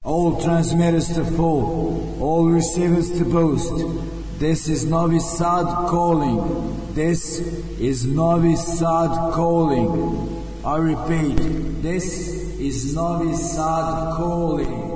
All transmitters to full, all receivers to boost. This is Novi Sad calling. This is Novi Sad calling. I repeat, this is Novi Sad calling.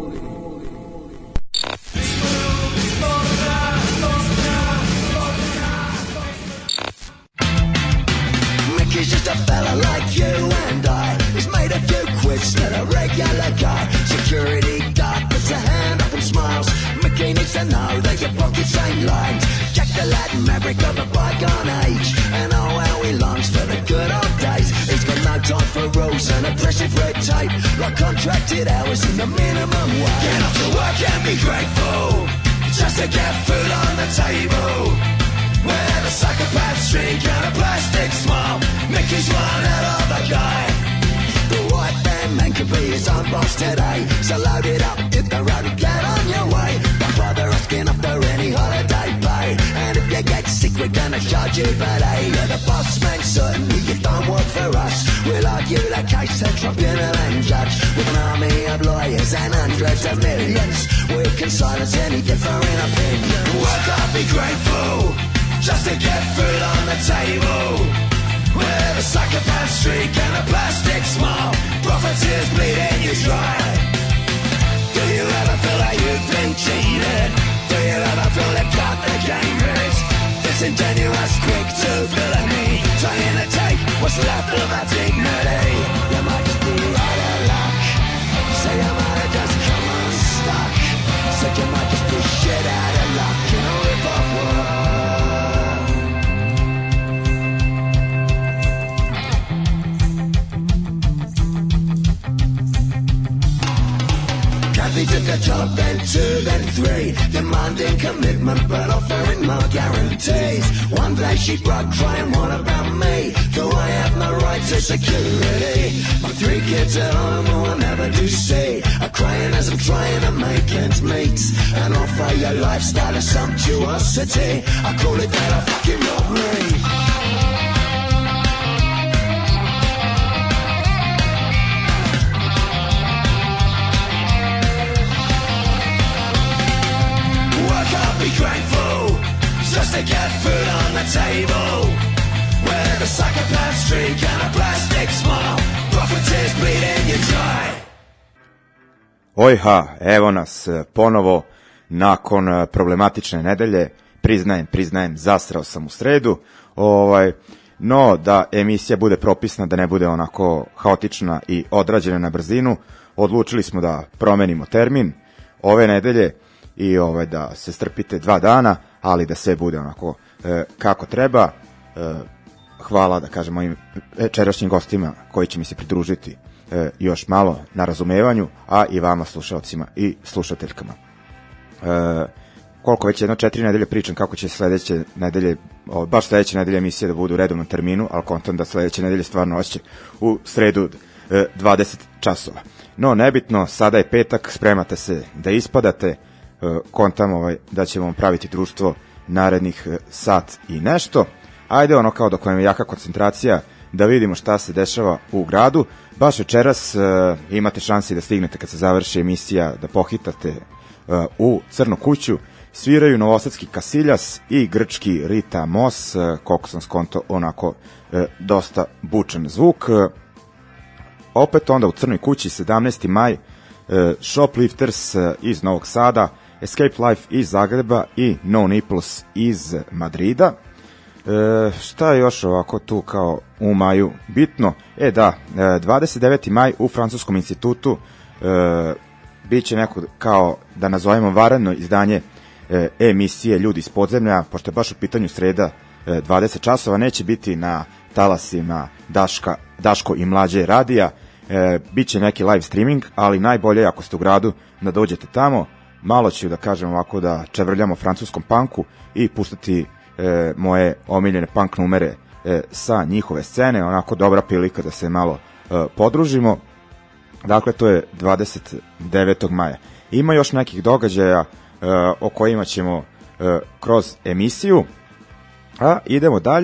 Mickey's just a fella like you and I. He's made a few quids, not a regular guy. Security guard puts a hand up and smiles. Mickey needs to know that your pockets ain't lined. Jack the Latin maverick of a bygone age, and oh how he longs for the good old days. He's got no time for rules and oppressive red tape, like contracted hours and the minimum wage. Get off to work and be grateful, just to get food on the table. Where the psychopaths drink and a plastic smile. Mickey's one hell of a guy. The white man could be his own boss today. So load it up, hit the road and get on your way. Don't bother asking after any holiday pay. And if you get sick, we're gonna charge you for day. You're the boss man, certainly you don't work for us. We'll argue the case to tribunal and judge. With an army of lawyers and hundreds of millions, we can silence any differing opinion. Work up, be grateful, just to get food on the table. Where the psychopaths drink and a plastic smile. Profiteers bleeding you dry. Do you ever feel like you've been cheated? Do you ever feel they've got the game rigged? Disingenuous, quick to villainy, trying to take what's left of our dignity. You might just be out of luck, say you might have just come unstuck. Said you might just be shit out of luck in a rip-off world. Kathy took a job, then two, then three, demanding commitment but offering no guarantees. One day she broke, crying, what about me? Do I have no right to security? My three kids at home who I never do see are crying as I'm trying to make ends meet and offer your lifestyle of sumptuosity. I call it that a fucking robbery. Be grateful, just to get food on the table. Where the psychopaths drink and a plastic smile. Profiteers bleeding you dry. Ojha, evo nas ponovo nakon problematične nedelje. Priznajem, zasrao sam u sredu. No, da emisija bude propisna, da ne bude onako haotična i odrađena na brzinu, odlučili smo da promenimo termin ove nedelje i da se strpite 2 dana, ali da sve bude onako kako treba. Hvala, da kažem, mojim večerašnjim gostima koji će mi se pridružiti još malo na razumevanju, a i vama slušalcima i slušateljkama. Koliko već 4 nedelje pričam kako će sledeće nedelje, baš sledeće nedelje emisije da budu u redovnom terminu, ali kontam da sledeće nedelje stvarno osjeća u sredu 20 časova. No, nebitno, sada je petak, spremate se da ispadate, kontam da ćemo vam praviti društvo narednih sat i nešto. Ajde kao dok vam je jaka koncentracija da vidimo šta se dešava u gradu. Baš večeras imate šansi da stignete kad se završi emisija da pohitate u Crnu kuću. Sviraju novosadski Kasiljas i grčki Rita Mos, koliko sam skonto onako dosta bučan zvuk. Opet onda u Crnoj kući 17. maj Shoplifters iz Novog Sada, Escape Life iz Zagreba i No Nipples iz Madrida. Šta je još ovako tu kao u maju bitno? 29. maj u Francuskom institutu bit će neko kao da nazovemo vanredno izdanje emisije Ljudi iz podzemlja, pošto je baš u pitanju sreda 20 časova, neće biti na talasima Daško i Mlađe radija, biće neki live streaming, ali najbolje ako ste u gradu da dođete tamo. Malo ću da kažem ovako da čevrljamo francuskom punku i pustati moje omiljene punk numere sa njihove scene, onako dobra prilika da se malo podružimo. Dakle, to je 29. maja. Ima još nekih događaja o kojima ćemo kroz emisiju, a idemo dalje.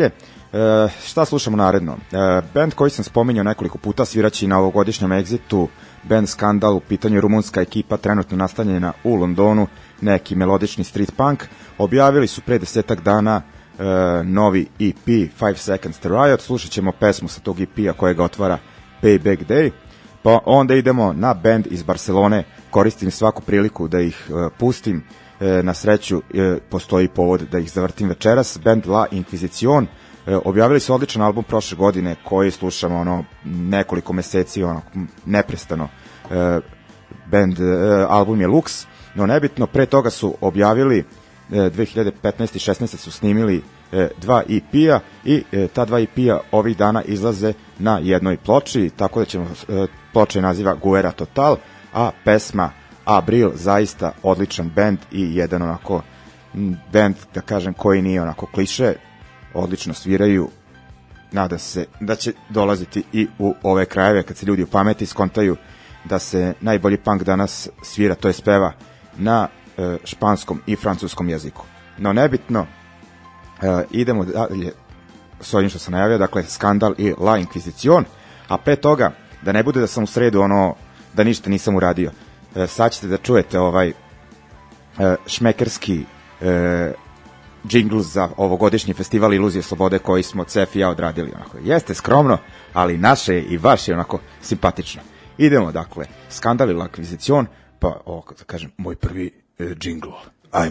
Šta slušamo naredno? Band koji sam spominjao nekoliko puta, sviraći na ovogodišnjem Exitu, band Skandal, u pitanju je rumunska ekipa, trenutno nastanjena u Londonu, neki melodični street punk. Objavili su pre 10 dana novi EP 5 Seconds to Riot. Slušat ćemo pesmu sa tog EP-a kojega otvara Payback Day. Pa onda idemo na band iz Barcelone. Koristim svaku priliku da ih pustim. Na sreću postoji povod da ih zavrtim večeras. Band La Inquisición. Objavili su odličan album prošle godine koji slušamo nekoliko meseci neprestano. Band album je Lux, no nebitno. Pre toga su objavili 2015. i 16. su snimili 2 EP-a i ta 2 EP-a ovih dana izlaze na jednoj ploči, tako da ćemo, ploča je naziva Guerra Total, a pesma Abril, zaista odličan band i jedan onako band, da kažem, koji nije onako kliše, odlično sviraju. Nadam se da će dolaziti i u ove krajeve kad se ljudi u pameti skontaju da se najbolji punk danas svira, to je speva na španskom i francuskom jeziku. No nebitno, idemo dalje s ovim što sam najavio, dakle Skandal i La Inquisición, a pre toga, da ne bude da sam u sredu da ništa nisam uradio, sad ćete da čujete ovaj šmekerski džingl za ovogodišnji festival Iluzije slobode koji smo Cef i ja odradili. Onako, jeste skromno, ali naše je i vaše je onako simpatično. Idemo, dakle, Skandal i La Inquisición, pa ovo, da kažem, moj prvi džingl. Ajmo.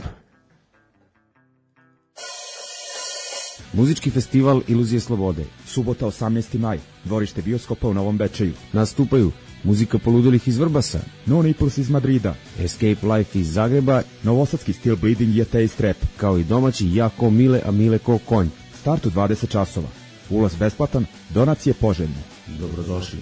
Muzički festival Iluzije slobode. Subota 18. maj. Dvorište bioskopa u Novom Bečeju. Nastupaju muzika poludulih iz Vrbasa, No Naples iz Madrida, Escape Life iz Zagreba, novosadski Still Bleeding i Atheist Rap, kao i domaći Jako Mile, a Mile ko konj. Start u 20 časova. Ulaz besplatan, donacije poželjne. Dobrodošli.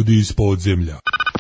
ljudi iz podzemlja.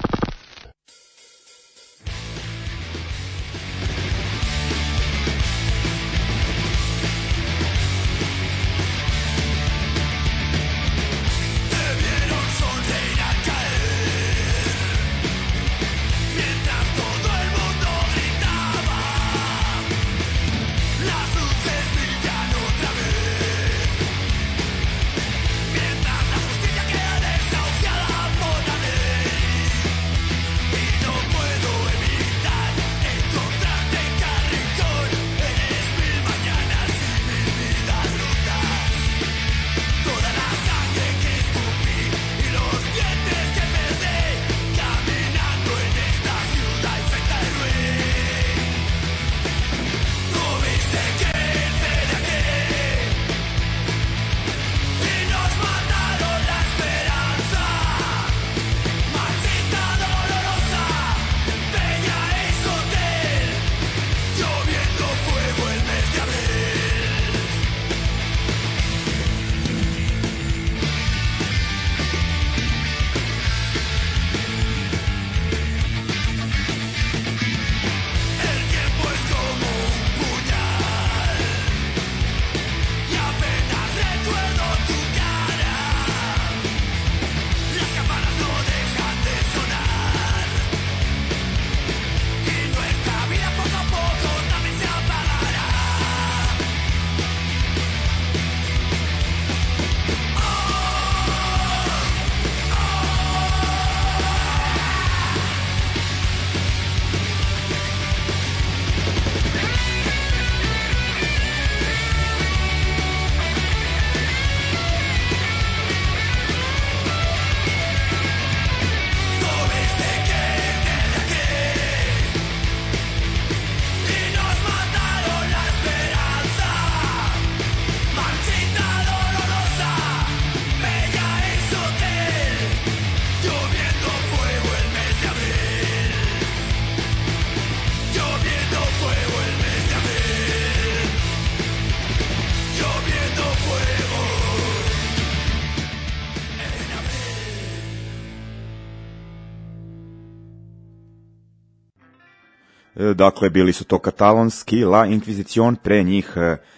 Dakle, bili su to katalonski La Inquisición, pre njih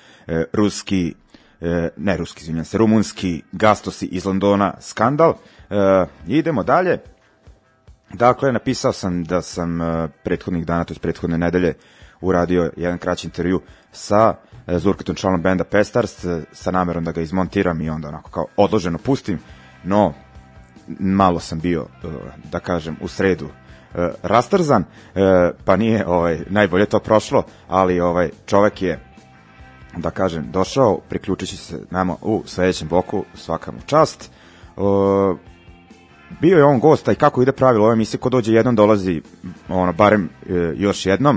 rumunski Gastosi iz Londona Skandal. Idemo dalje. Dakle, napisao sam da sam prethodnih dana, to je prethodne nedelje, uradio jedan kraći intervju sa Zurketom, članom benda Pestars, sa namerom da ga izmontiram i onda onako kao odloženo pustim, no malo sam bio, da kažem, u sredu rastrzan, pa nije najbolje to prošlo, ali čovek je, da kažem, došao, priključući se nama u sledećem bloku, svaka mu čast. Bio je on gost, a i kako ide pravilo ove emisije, ko dođe jednom dolazi barem još jednom,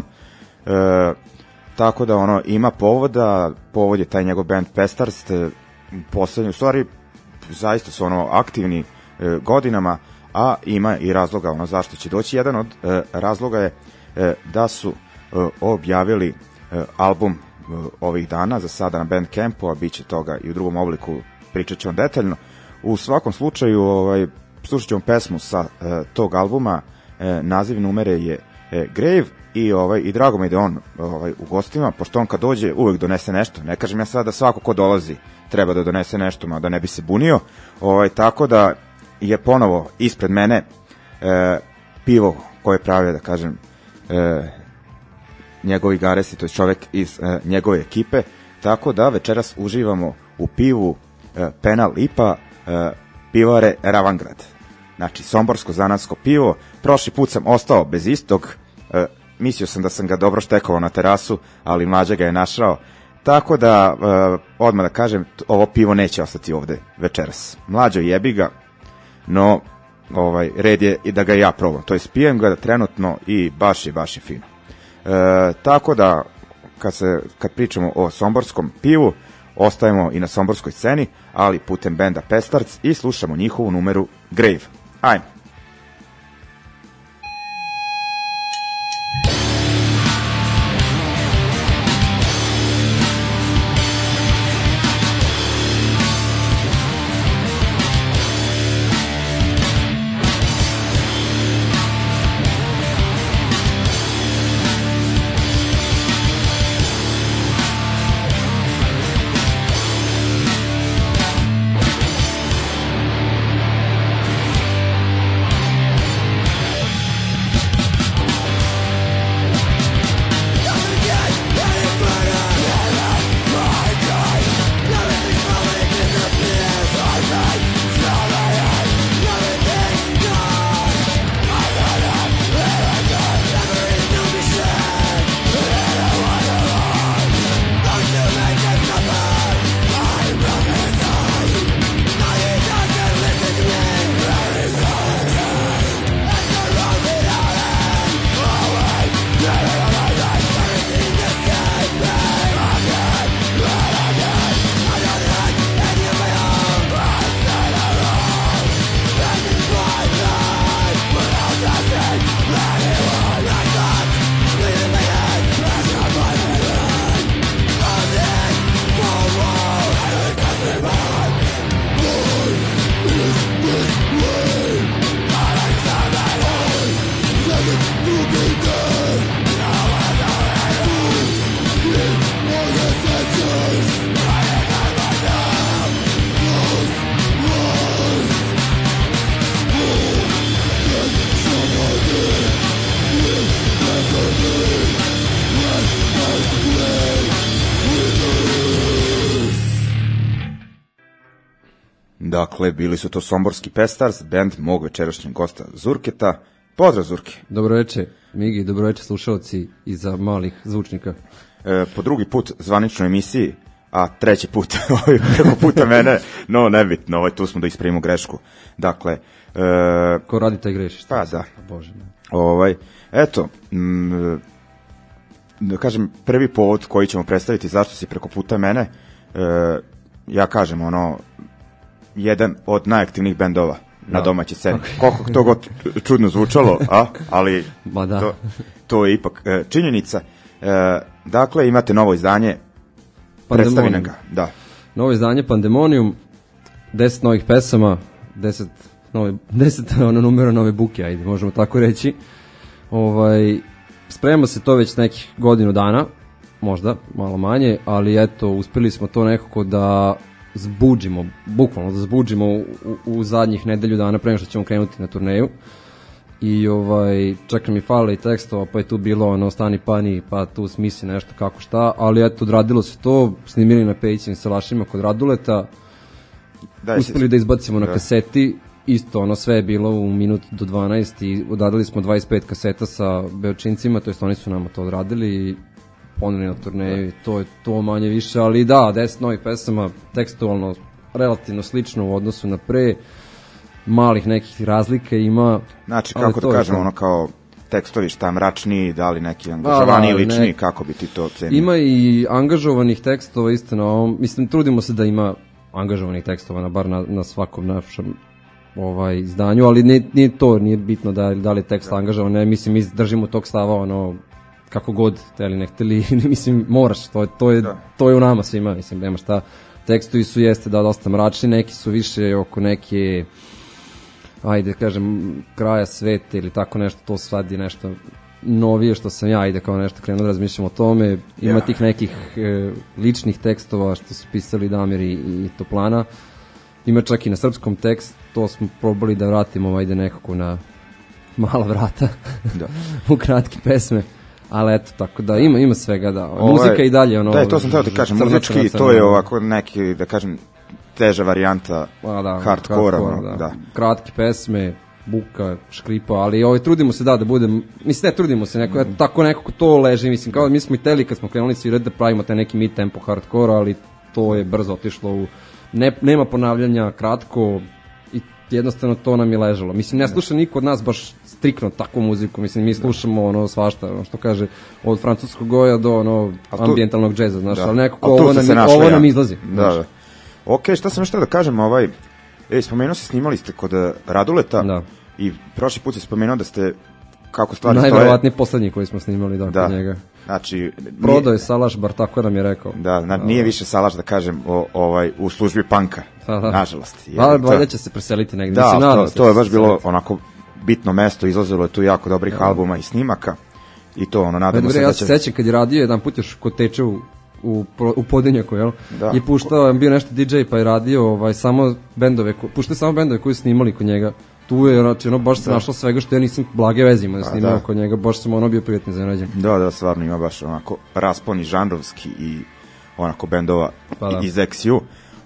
tako da ima povoda, povod je taj njegov band Pestars, poslednji, u stvari zaista su aktivni godinama, a ima i razloga zašto će doći. Jedan od razloga je da su objavili album ovih dana, za sada na Bandcampu, a bit će toga i u drugom obliku, pričat ćemo detaljno. U svakom slučaju slušat ćemo pesmu sa tog albuma, naziv numere je Grave, i drago mi je da on u gostima, pošto on kad dođe uvek donese nešto. Ne kažem ja sada da svako ko dolazi treba da donese nešto, da ne bi se bunio, tako da je ponovo ispred mene pivo koje pravi, da kažem, njegovi garesi, to je čovek iz njegove ekipe, tako da večeras uživamo u pivu Penal IPA pivare Ravangrad. Znači, somborsko zanatsko pivo. Prošli put sam ostao bez istog, mislio sam da sam ga dobro štekovao na terasu, ali mlađa ga je našao, tako da odmah da kažem, ovo pivo neće ostati ovde večeras. Mlađo, jebi ga, no red je i da ga ja probam, to je pijem ga trenutno i baš je fino. Tako da kad pričamo o somborskom pivu, ostajemo i na somborskoj sceni, ali putem benda Pestars, i slušamo njihovu numeru Grave. Ajmo. Dakle, bili su to Somborski Pestars, band mog večerašnjeg gosta Zurketa. Pozdrav, Zurke. Dobroveče, Migi, dobroveče slušalci iza malih zvučnika. Po drugi put zvaničnoj emisiji, a treći put preko puta mene, no nebitno, tu smo da ispravimo grešku. Dakle, ko radi taj greši? Pa da. Bože me. Eto, da kažem, prvi povod koji ćemo predstaviti zašto si preko puta mene, ja kažem, jedan od najaktivnijih bendova na domaćoj sceni. Koliko to god čudno zvučalo, ali to je ipak činjenica. Dakle, imate novo izdanje, predstavine ga. Da. Novo izdanje Pandemonium, 10 novih pesama, 10 numera nove buke, ajde, možemo tako reći. Sprema se to već nekih godinu dana, možda, malo manje, ali eto, uspeli smo to nekako da zbuđimo, bukvalno da zbuđimo u zadnjih nedelju dana pre nego što ćemo krenuti na turneju. I čak mi fale i tekstova, pa je tu bilo stani pani, pa tu smisli nešto kako šta, ali eto, odradilo se to, snimili na Pejićim salašima kod Raduleta, uspeli da izbacimo na kaseti, isto, sve je bilo u minut do 12 i odradili smo 25 kaseta sa Beočincima, to jest oni su nama to odradili i poneli na turneju, to je to manje više, ali da, 10 novih pesama, tekstualno relativno slično u odnosu na pre, malih nekih razlika ima. Znači, kako da kažemo, kao tekstovi šta mračniji, da li neki angažovani lični, kako bi ti to ocenio? Ima i angažovanih tekstova, isto na ovom, mislim, trudimo se da ima angažovanih tekstova, bar na svakom našem izdanju, ali nije bitno da li je tekst angažovan, ne, mislim, mi držimo tog stava, kako god, teli ne hteli, mislim, moraš, to je u nama svima, mislim, nema šta, tekstovi su jeste da dosta mračni, neki su više oko neke, ajde, kažem, kraja sveta ili tako nešto, to sad je nešto novije što sam ja, ajde, kao nešto krenuo da razmišljam o tome, ima tih nekih ličnih tekstova što su pisali Damir i Toplana, ima čak i na srpskom tekst, to smo probali da vratimo, ajde, nekako na mala vrata, u kratke pesme. Ali eto, tako da ima svega, da. Muzika i dalje, Da, to sam teo ti kažem, muzički, to je ovako neki, da kažem, teža varijanta hardkora. Da. Kratke pesme, buka, škripa, ali trudimo se da budem, mislim, ne trudimo se, tako nekako to leži, mislim, kao mi smo i teli kad smo krenuli svirati da pravimo taj neki mid-tempo hardkora, ali to je brzo otišlo u, nema ponavljanja, kratko, i jednostavno to nam je ležalo. Mislim, ne sluša niko od nas baš striktno takvu muziku, mislim, mi slušamo svašta, što kaže, od francuskog goja do ambijentalnog džeza, znaš, ali nekako ovo nam izlazi. Da. Ok, šta sam nešto da kažem, spomenuo se, snimali ste kod Raduleta i prošli put se spomenuo da ste, kako stvari stoje... Najverovatniji poslednji koji smo snimali, kod njega. Znači... Prodao je salaš, bar tako nam je rekao. Da, nije više salaš, da kažem, u službi panka, nažalost. Valjda će se preseliti negdje. Da, to je baš bilo onako bitno mesto, izlazilo je tu jako dobrih albuma i snimaka i to, nadamo se da će... Ja se sećam kad je radio, jedan put još kod Teče u Podinjaku, i puštao, bio nešto DJ pa je radio samo bendove, puštao samo bendove koji su snimali kod njega. Tu je, znači, baš se našlo svega što ja nisam blage vezima da snimao kod njega, baš sam bio prijatno zanađen. Da, stvarno ima baš onako raspon i žanrovski i onako bendova iz XU.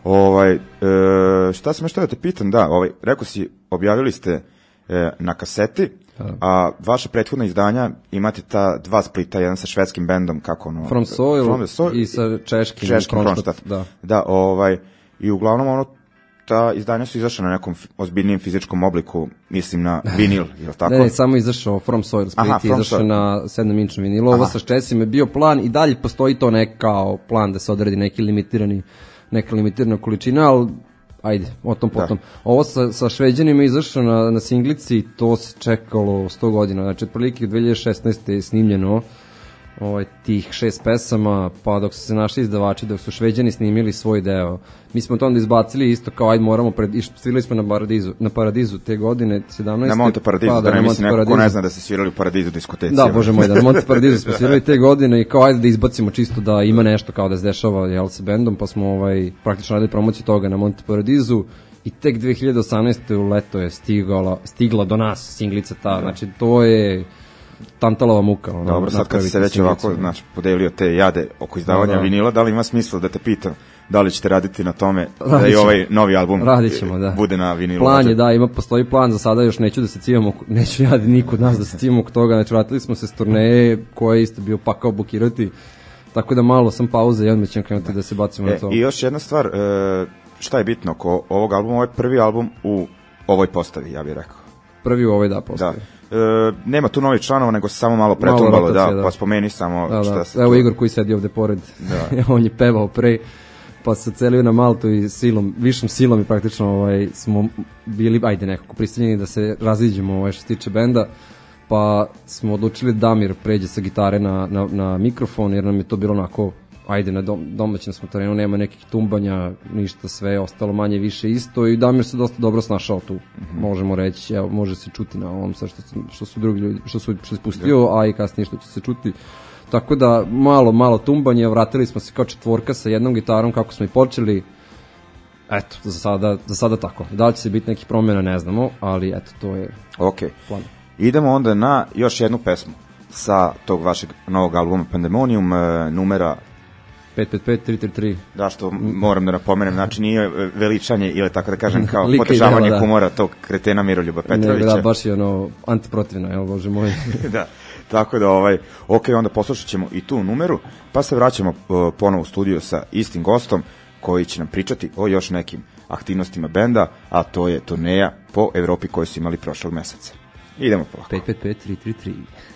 Šta sam još da te pitam, rekao si, objavili ste na kaseti, a vaša prethodna izdanja imate ta dva splita, jedan sa švedskim bendom, kako From Soil i sa češkim Kronstadt. Da, i uglavnom ta izdanja su izašla na nekom ozbiljnijem fizičkom obliku, mislim na vinil, je li tako? Ne, samo izašao From Soil split, izašao na 7-inčnom vinilu, ovo sa Česima je bio plan i dalje postoji to nekao plan da se odredi neka limitirana količina, ali ajde, o tom potom. Ovo sa Šveđanima je izašao na singlici, to se čekalo 100 godina, znači otprilike 2016. je snimljeno tih 6 pesama, pa dok su se našli izdavači, dok su Šveđani snimili svoj deo. Mi smo to onda izbacili isto kao ajde moramo, svirali smo na Paradizu te godine, 17. Na Monte Paradizu, da ne mislim neko ko ne zna da se svirali u Paradizu diskoteci. Da, bože moj, na Monte Paradizu smo svirali te godine i kao ajde da izbacimo čisto da ima nešto kao da se dešava sa bendom, pa smo praktično radili promociju toga na Monte Paradizu i tek 2018. u leto je stigla do nas singlica ta, znači to je Tantalova muka. Dobro, sad kad si se već ovako podelio te jade oko izdavanja vinila, da li ima smisla da te pitam da li ćete raditi na tome da i ovaj novi album bude na vinilu? Plan je, postoji plan, za sada još neću da se civamo, neću ja niko od nas da se civamo oko toga, znači vratili smo se s turneje koja je isto bio pakao bukirati, tako da malo sam pauze i odmah ćemo krenuti da se bacimo na to. I još jedna stvar, šta je bitno oko ovog albuma, ovo je prvi album u ovoj postavi, ja bih rekao. Prvi u ovoj postavi. Nema tu novih članova, nego se samo malo pretumbalo, pa spomeni samo šta se... Evo Igor koji sedi ovde pored, on je pevao pre, pa se celio na Maltu i višom silom i praktično smo bili, nekako pristiljeni da se raziđemo što se tiče benda, pa smo odlučili da Damir pređe sa gitare na mikrofon, jer nam je to bilo onako, na domaćem smo terenu, nema nekih tumbanja, ništa, sve je ostalo manje više isto i Damir se dosta dobro snašao tu, možemo reći, evo, može se čuti na ovom sve što su drugi ljudi, što je pustio, a i kasnije što će se čuti. Tako da malo tumbanje, vratili smo se kao četvorka sa jednom gitarom kako smo i počeli. Eto, za sada tako. Da li će se biti nekih promjena, ne znamo, ali eto, to je plan. Idemo onda na još jednu pesmu sa tog vašeg novog albuma Pandemonium, numera 555-333. Da, što moram da napomenem, znači nije veličanje ili tako da kažem kao podržavanje humora tog kretena Miroljuba Petrovića. Da, baš je antiprotivno, evo bože moj. Da. Tako da, onda poslušat ćemo i tu numeru, pa se vraćamo ponovo u studio sa istim gostom koji će nam pričati o još nekim aktivnostima benda, a to je turneja po Evropi koju su imali prošlog meseca. Idemo polako. 555-333.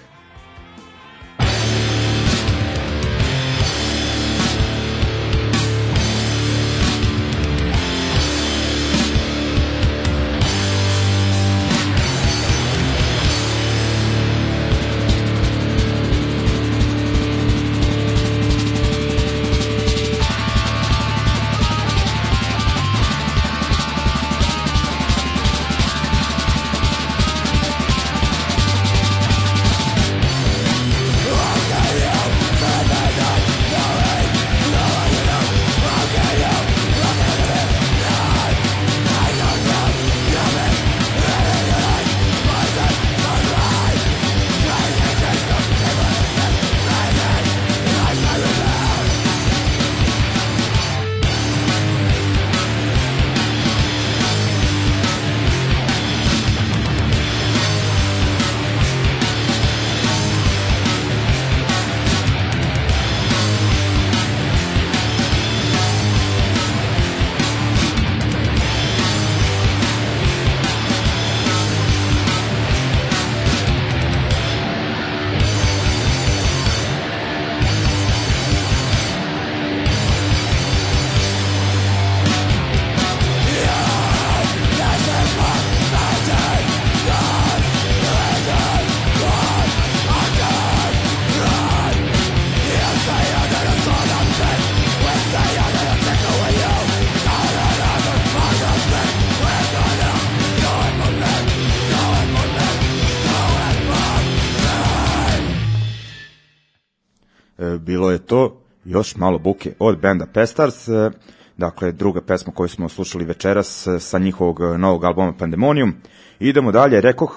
Bilo je to još malo buke od benda Pestars, dakle druga pesma koju smo slušali večeras sa njihovog novog albuma Pandemonium. Idemo dalje, rekoh,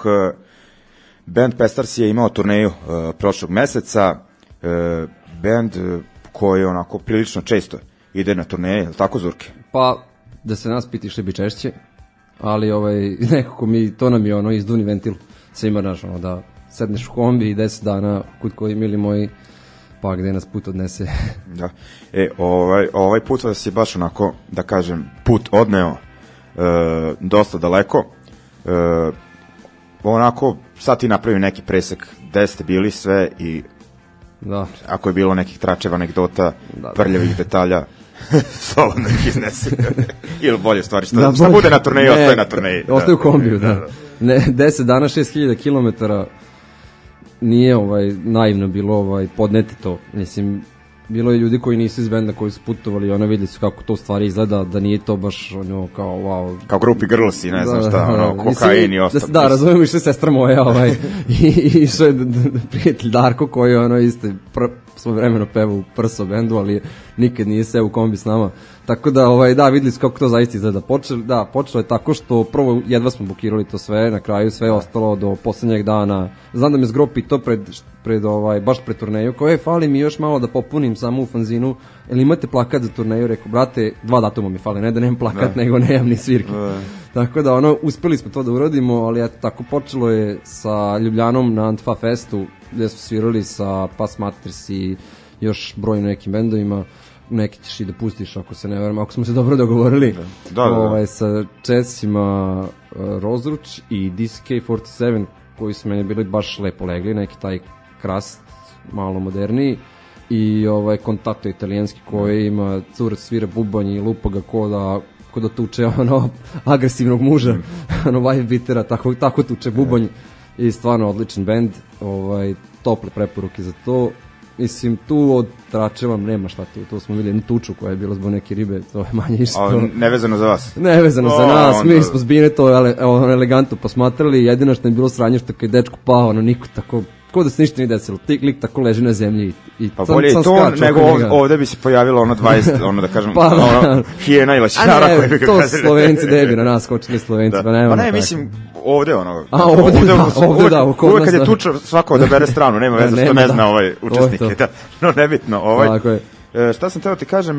band Pestars je imao turneju prošlog meseca, band koji onako prilično često ide na turneje, je li tako, Zurke? Pa, da se nas piti, išli bi češće, ali nekako to nam je izduvni ventil svima naš, da sedneš u kombi i 10 dana kud koji mili moji, pa gde nas put odnese. Da. Ovaj put vas je baš onako, da kažem, put odneo dosta daleko. Onako, sad ti napravim neki presek gde ste bili sve i ako je bilo nekih tračeva, anegdota, prljavih detalja, slobodno ih iznesi. Ili bolje stvari, što bude na turneji, ostaje na turneji. Ostaje u kombiju, da. 10 dana, 6000 kilometara, nije naivno bilo podneti to. Mislim, bilo je ljudi koji nisu iz benda, koji su putovali i vidjeli su kako to u stvari izgleda, da nije to baš kao wow. Kao grupi Girlsi, ne znam šta, kokain i ostalo. Da, razumijem, išli sestra moja i išao je prijatelj Darko koji isto svojevremeno peva u Prso bendu, ali nikad nije seo u kombi s nama. Tako da, da, videli smo kako to zaista izgleda. Počelo je tako što prvo jedva smo bukirali to sve, na kraju sve je ostalo do poslednjeg dana. Znam da me zgro pitao baš pred turneju, kao fali mi još malo da popunim samo u fanzinu, jel imate plakat za turneju? Rekao, brate, 2 datuma mi fali, ne da nemam plakat, nego nemam ni svirke. Tako da, uspeli smo to da uradimo, ali eto, tako počelo je sa Ljubljanom na Antfa Festu, gde smo svirali sa Pas Maters i još brojnim nekim bendovima. Neki ćeš i da pustiš ako se ne verujem, ako smo se dobro dogovorili. Da. Sa Česima Rozruč i DSK47 koji su meni bili baš lepo legli, neki taj krast malo moderniji i Kontato italijanski koji ima curac svira bubanj i lupa ga ko da tuče agresivnog muža, vibe bitera, tako tuče bubanj i stvarno odličan bend, tople preporuke za to. Mislim, tu od Tračeva nema šta tu smo vidjeli jednu tuču koja je bila zbog neke ribe, to je manje isto. Nevezano za vas? Nevezano za nas, mi smo zbine to elegantno posmatrali, jedino što je bilo sranje što kad je dečko pao, niko tako, ko da se ništa nije desilo, lik tako leži na zemlji i pa bolje i to, nego ovde bi se pojavilo 20, da kažem, hijena ili šara koje bi ga to Slovenci debi na nas skočili Slovenci, pa nema. Pa ne, mislim, ovde ovde uvek kad je tuča svako odabere stranu, nema veze što ne zna učesnike, no nebitno. Šta sam teo ti kažem,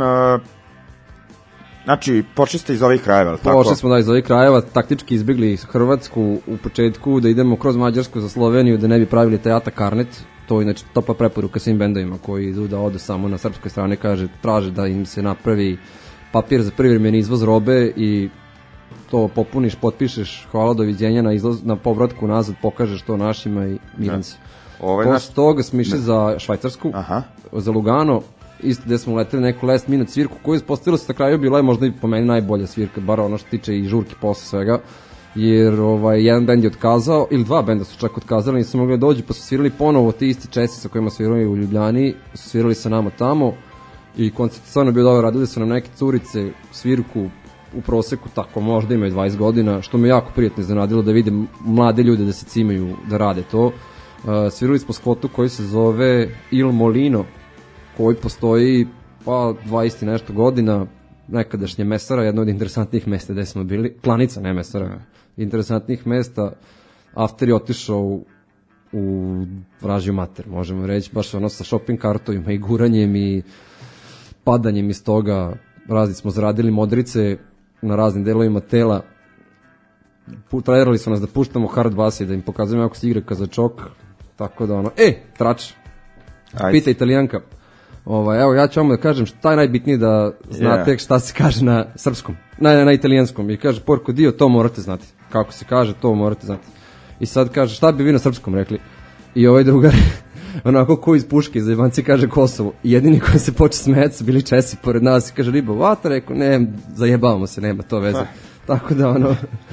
znači, počeli ste iz ovih krajeva, tako? Počeli smo iz ovih krajeva, taktički izbjegli Hrvatsku u početku, da idemo kroz Mađarsku za Sloveniju, da ne bi pravili Teata Karnet, to je znači topa preporuka svim bendovima koji idu da ode samo na srpskoj strani, traže da im se napravi papir za privremeni izvoz robe i to popuniš, potpišeš, hvala, doviđenja, na povratku nazad pokažeš to našima i miranci. Posle toga smo išli za Švajcarsku, za Lugano, isto gde smo uleteli neku last minute svirku koju ispostavilo se na kraju bila je možda i po meni najbolja svirka, bar ono što tiče i žurke posle svega, jer jedan bend je otkazao, ili 2 benda su čak otkazali, nisu mogli dođu, pa su svirali ponovo ti isti Česi sa kojima svirali u Ljubljani, su svirali sa nama tamo i koncert je stvarno bio dobro, radili su nam neke curice svirku u proseku, tako možda imaju 20 godina, što me jako prijatno iznenadilo da vidim mlade ljude da se cimaju da rade to. Svirali smo skvotu koji se zove Il Molino, koji postoji 20 nešto godina, nekadašnje Mesara, jedno od interesantnih mesta gde smo bili, Planica, ne Mesara, interesantnih mesta. After je otišao u vražju mater, možemo reći, baš sa shopping kartovima i guranjem i padanjem iz toga. Razni smo zaradili modrice na raznim delovima tela, trajerali su nas da puštamo hard bass i da im pokazujemo ako se igra kazačok, tako da Trač, pita Italijanka. Evo, ja ću vam da kažem šta je najbitnije da znate šta se kaže na srpskom, na italijanskom. I kaže, porco dio, to morate znati. Kako se kaže, to morate znati. I sad kaže, šta bi vi na srpskom rekli? I ovaj drugar, onako ko iz puške, za Ivanci kaže Kosovo. I jedini koji se počne smijeti su bili Česi pored nas i kaže, riba, vata, rekao, ne, zajebavamo se, nema to veze. Tako da,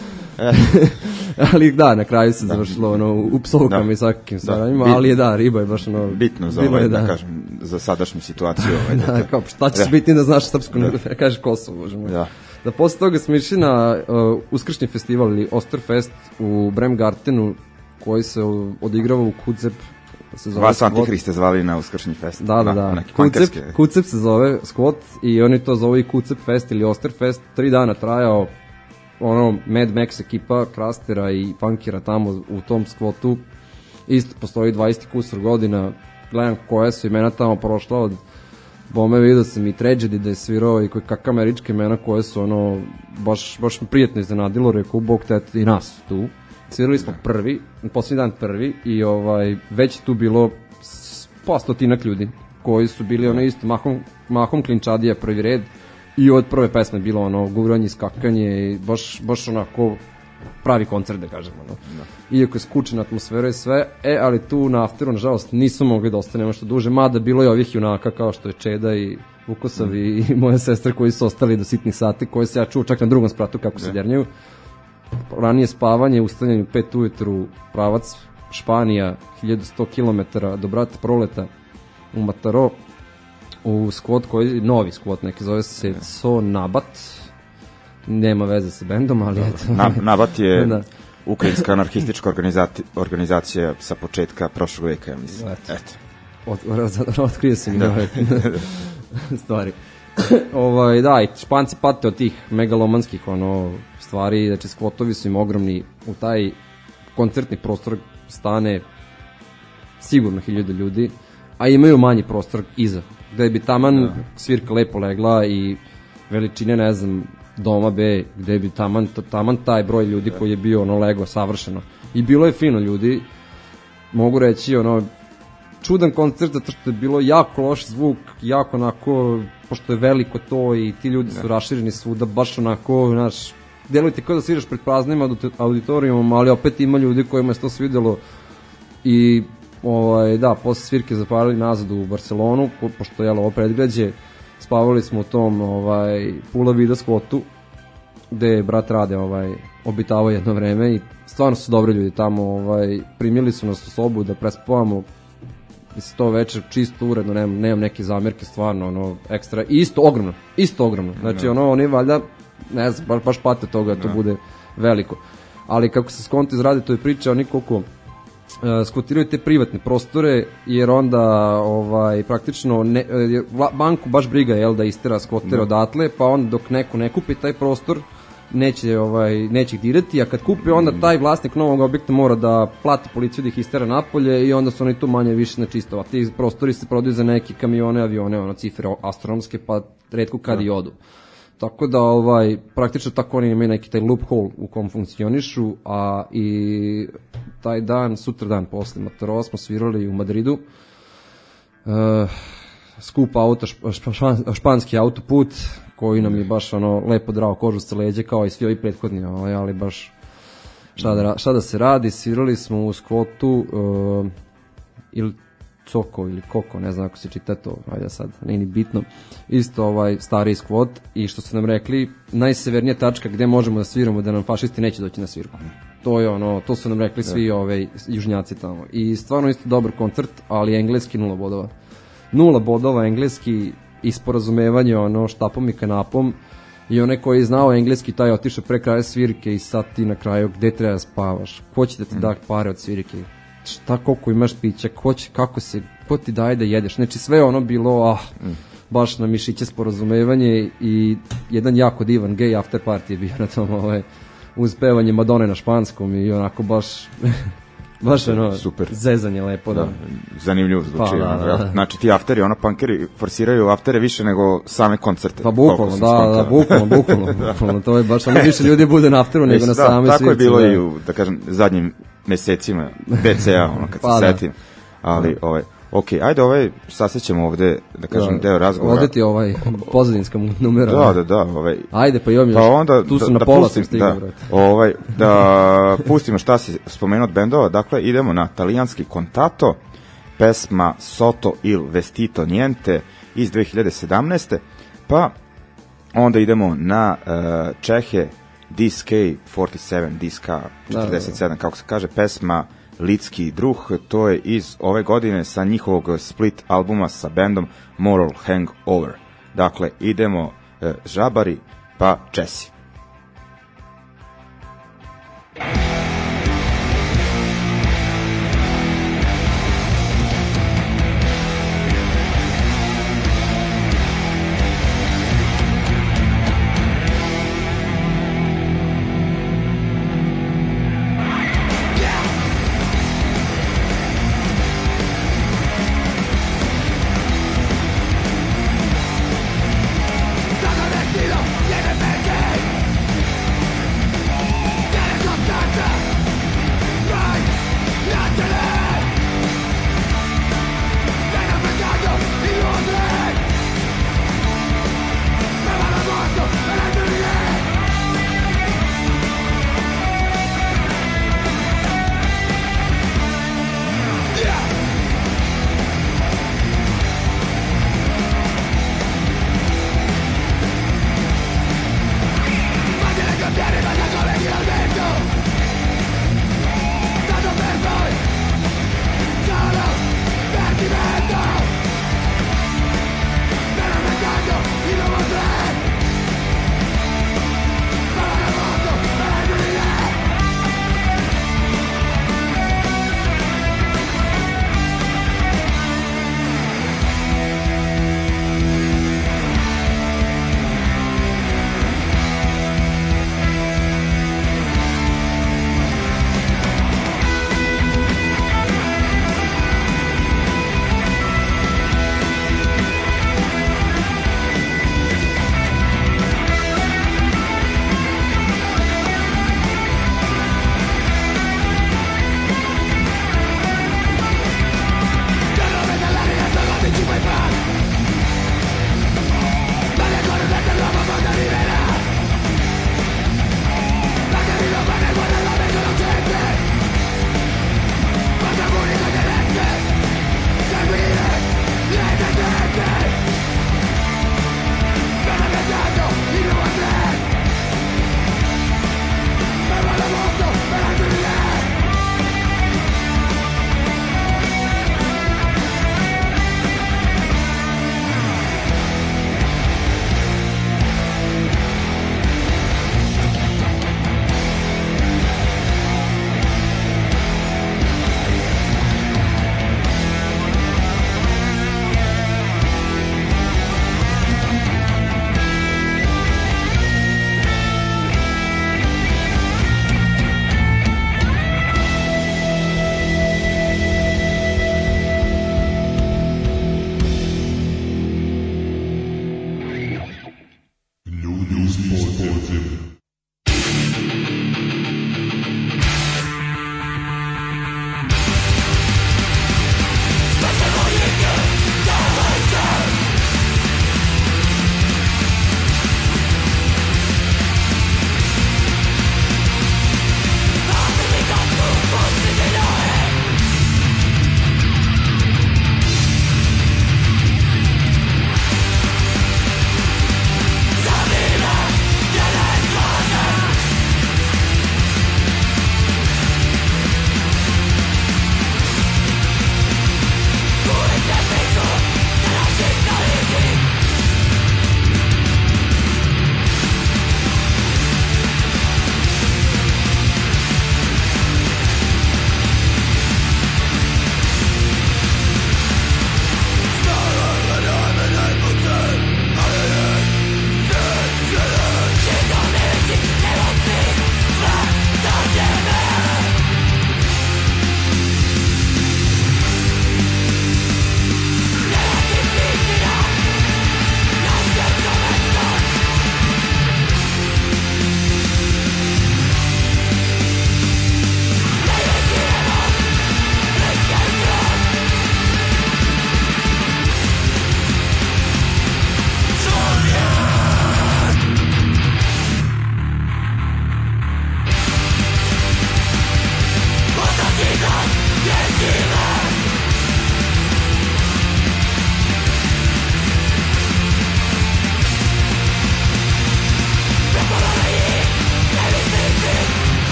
ali da, na kraju se završilo u psovkama i svakakvim stvarima, ali riba je baš bitno za da kažem, za sadašnju situaciju. Kao, šta će biti da znaš srpsko, ne kaže Kosovo, možemo. Da posle toga smo išli na uskršnji festival ili Osterfest u Bremgartenu, koji se odigrava u Kucep. Vas Antihriste zvali na uskršnji fest. Da. Kucep se zove skvot i oni to zove i Kucep fest ili Osterfest. 3 dana trajao, Mad Max ekipa, Krastera i Punkera tamo u tom skvotu. Isto postoji 20 kusur godina. Gledam koja su imena tamo prošla od Bome, vidio sam i Tragedy da je svirao i kakve američke imena koje su baš mi prijetno iznenadilo, rekao Bog te i nas tu. Svirali smo posljednji dan prvi i već je tu bilo 100 ljudi koji su bili isto mahom klinčadija prvi red i od prve pesme bilo guranje, skakanje i baš onako pravi koncert da kažemo. Iako je skučena atmosfera i sve, ali tu na afteru nažalost nisu mogli da ostanemo što duže, mada bilo je ovih junaka kao što je Čeda i Vukosav i moja sestra koji su ostali do sitnih sati, koje se ja čuo čak na drugom spratu kako se dernjaju. Ranije spavanje, ustavljanje u 5 ujutru, pravac Španija, 1100 km do brata Proleta u Mataro, u skvot koji, novi skvot, neki zove se So Nabat, nema veze sa bendom, ali eto. Nabat je ukrajinska anarhistička organizacija sa početka prošlog veka, ja mislim. Eto. Otkrije se mi nove. stvari. Da, i Španci pate od tih megalomanskih stvari, znači skvotovi su im ogromni, u taj koncertni prostor stane sigurno 1000 ljudi, a imaju manji prostor iza, gde bi taman svirka lepo legla i veličine, ne znam, doma B, gde bi taman taj broj ljudi koji je bio lego savršeno. I bilo je fino ljudi, mogu reći, čudan koncert, zato što je bilo jako loš zvuk, jako onako, pošto je veliko to i ti ljudi su rašireni svuda, baš onako, znaš, deluje ti kao da sviraš pred praznim auditorijumom, ali opet ima ljudi kojima je to svidelo i da, posle svirke zapalili nazad u Barcelonu, pošto je ovo predgrađe, spavali smo u tom Pula Vida skvotu, gde je brat Rade obitavao jedno vreme i stvarno su dobri ljudi tamo, primili su nas u sobu da prespavamo, mislim, to večer čisto uredno, nemam neke zamerke, stvarno, ekstra, i isto ogromno, znači, oni valjda, ne znam, baš pate toga da to bude veliko, ali kako se skonto izradi, to je priča, oni koliko skvotiraju te privatne prostore, jer onda praktično banku baš briga da istera skvotere odatle, pa onda dok neko ne kupi taj prostor, neće ih dirati, a kad kupi, onda taj vlasnik novog objekta mora da plati policiju da ih istera napolje i onda su oni tu manje više načistava. Ti prostori se prodaju za neke kamione, avione, cifre astronomske, pa retko kad i odu. Tako da praktično tako oni imaju neki taj loophole u kom funkcionišu, a i taj dan, sutra dan posle Matarova smo svirali u Madridu, skup auto, španski autoput koji nam je baš lepo drao kožu sa leđa kao i svi ovi prethodni, ali baš šta da se radi. Svirali smo u skvotu ili Coko ili Koko, ne znam ako se čita to, ajde sad, nije ni bitno, isto stari skvot, i što su nam rekli, najsevernija tačka gde možemo da sviramo da nam fašisti neće doći na svirku. To je to su nam rekli svi južnjaci tamo. I stvarno isto dobar koncert, ali engleski 0 bodova. 0 bodova engleski i sporazumevanje štapom i kanapom, i onaj koji je znao engleski, taj je otišao pre kraja svirke i sad ti na kraju gde treba da spavaš, ko će da ti da pare od svirke, šta, koliko imaš pića, ko ti daje da jedeš, znači sve bilo, baš na mišiće sporazumevanje, i jedan jako divan gay after party je bio na tom, uz pevanje Madone na španskom i onako baš super zezanje lepo, da. Zanimljivo zvuči. Znači ti afteri, punkeri forsiraju aftere više nego same koncerte. Pa bukvalno, da, bukvalno, to je baš, više ljudi bude na afteru nego na same svirci. Tako je bilo i u, da kažem, zadnjim mesecima DC-a, kad se setim, ali ok, ajde sasećemo ovde, da kažem, deo razgovora. Ovde ti pozadinska numera. Da. Ajde, pa imam još, tu su na pola sam stigao, brate. Da pustimo šta si spomenuo od bendova, dakle, idemo na talijanski Contato, pesma Sotto il vestito niente iz 2017. Pa onda idemo na Čehe, DSK-47, DSK-47, kako se kaže, pesma Lidski druh, to je iz ove godine sa njihovog split albuma sa bendom Moral Hangover. Dakle, idemo žabari pa Česi. Sono vestito, viene perché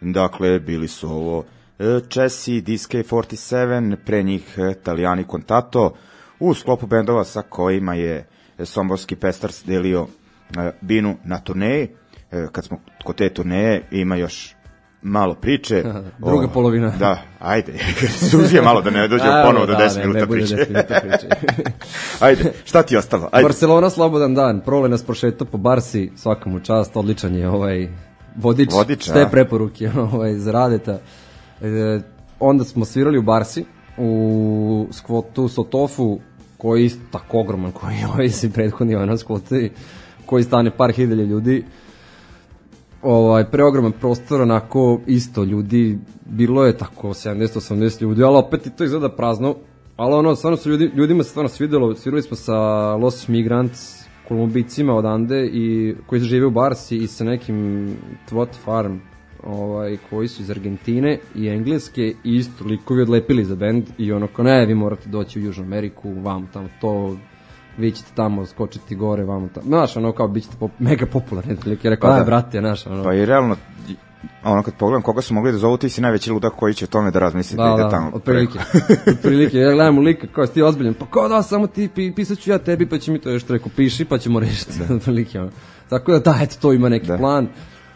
Dakle, bili su ovo Česi, DSK47, pre njih Italijani Contato, u sklopu bendova sa kojima je somborski Pestars delio binu na turneji. Kad smo kod te turneje, ima još malo priče. Druga polovina. Da, ajde, suzije malo da ne dođe ponovo do 10 minuta priče. Ajde, šta ti je ostalo? Ajde. Barcelona, slobodan dan, Prole nas prošetao po Barsi, svaka mu čast, odličan je vodič sve preporuke za Radeta. Onda smo svirali u Barsi, u skvotu Sotofu, koji je isto tako ogroman, koji je si prethodni na skvotu, koji stane par hiljada ljudi. Preogroman prostor, onako isto ljudi, bilo je tako 70-80 ljudi, ali opet i to izgleda prazno, ali stvarno su ljudima se stvarno svidelo. Svirali smo sa Los Migrants, Kolumbicima odande, i koji žive u Barsi, i sa nekim Twot Farm, koji su iz Argentine i Engleske, i isto likovi odlepili za bend, i vi morate doći u Južnu Ameriku, vam tamo to, vi ćete tamo skočiti gore, vamo tamo, znaš, kao bit ćete mega popularni, je rekao, brate, znaš, Pa i realno, kad pogledam koga su mogli da zovu, ti si najveći ludak koji će o tome da razmisli, da ide tamo. Otprilike, ja gledam u lika, kao si ti ozbiljan, pa kao da, samo ti, pisat ću ja tebi, pa će mi to još rekao, piši, pa ćemo rešiti, otprilike, tako da, eto, to ima neki plan,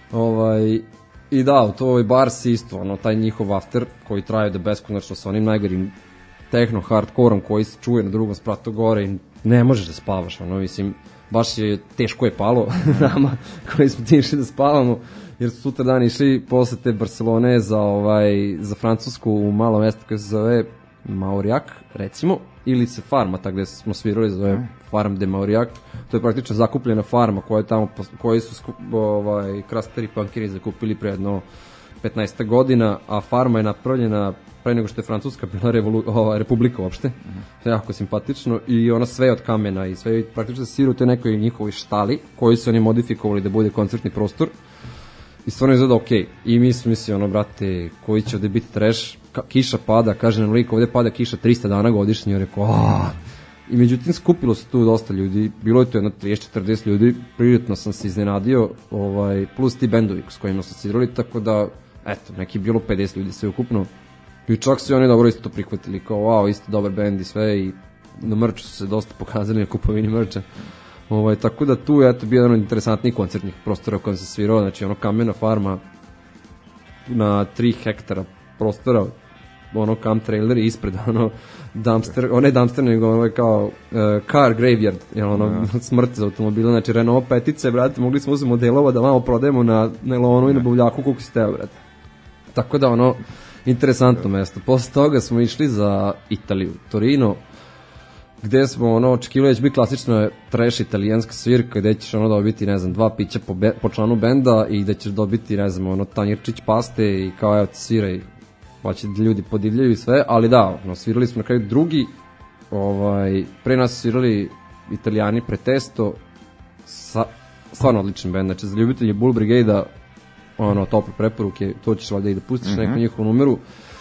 i da, u toj Barsi isto, taj njihov after, koji traje do beskonačno sa onim najgorim techno hardkorom koji se čuje na drugom spratu gore i ne možeš da spavaš, mislim, baš je teško je palo nama koji smo tišli da spavamo, jer su sutra dan išli posle te Barcelone za Francusku u malo mesto koje se zove Mauriac, recimo, ili se farma, tako gde smo svirali, zove Farm de Mauriac, to je praktično zakupljena farma koja je tamo, koji su krasteri punkeri zakupili pre jedno 15 godina, a farma je napravljena pre nego što je Francuska bila republika uopšte, to je jako simpatično, i ona sve od kamena i sve praktično se sviru u toj nekoj njihovoj štali koji su oni modifikovali da bude koncertni prostor, i stvarno izgleda okej. I mi smo mislili, brate, koji će ovde biti trash, kiša pada, kaže nam lik, ovde pada kiša 300 dana godišnje, i rekao, i međutim skupilo se tu dosta ljudi, bilo je tu jedno 30-40 ljudi, prijetno sam se iznenadio, plus ti bendovi s kojima smo svirali, tako da, eto, neki bilo 50 ljudi sve ukupno, i čak su oni dobro isto to prihvatili, kao, isto dobar bend i sve, i na mrču su se dosta pokazali na kupovini mrča. Tako da tu je bio jedan od interesantnijih koncertnih prostora u kojem se svirao, znači kamena farma na 3 hektara prostora, camp trailer i ispred dumpster, ne dumpster, nego kao car graveyard, smrt za automobila, znači Renault petice, brate, mogli smo uzeti modelova da malo prodajemo na nelonu i na buvljaku koliko si teo, brate. Tako da interesantno mesto. Posle toga smo išli za Italiju, Torino, gde smo očekivali da će biti klasična trash italijanska svirka, gde ćeš dobiti, ne znam, 2 pića po članu benda i da ćeš dobiti, ne znam, tanjirčić paste i kao, evo ti sviraj, pa će ljudi podivljaju i sve, ali da, svirali smo na kraju drugi, pre nas svirali Italijani Pretesto, stvarno odličan bend, znači za ljubitelji Bull Brigade-a, tople preporuke, to ćeš valjda i da pustiš neku njihovu numeru,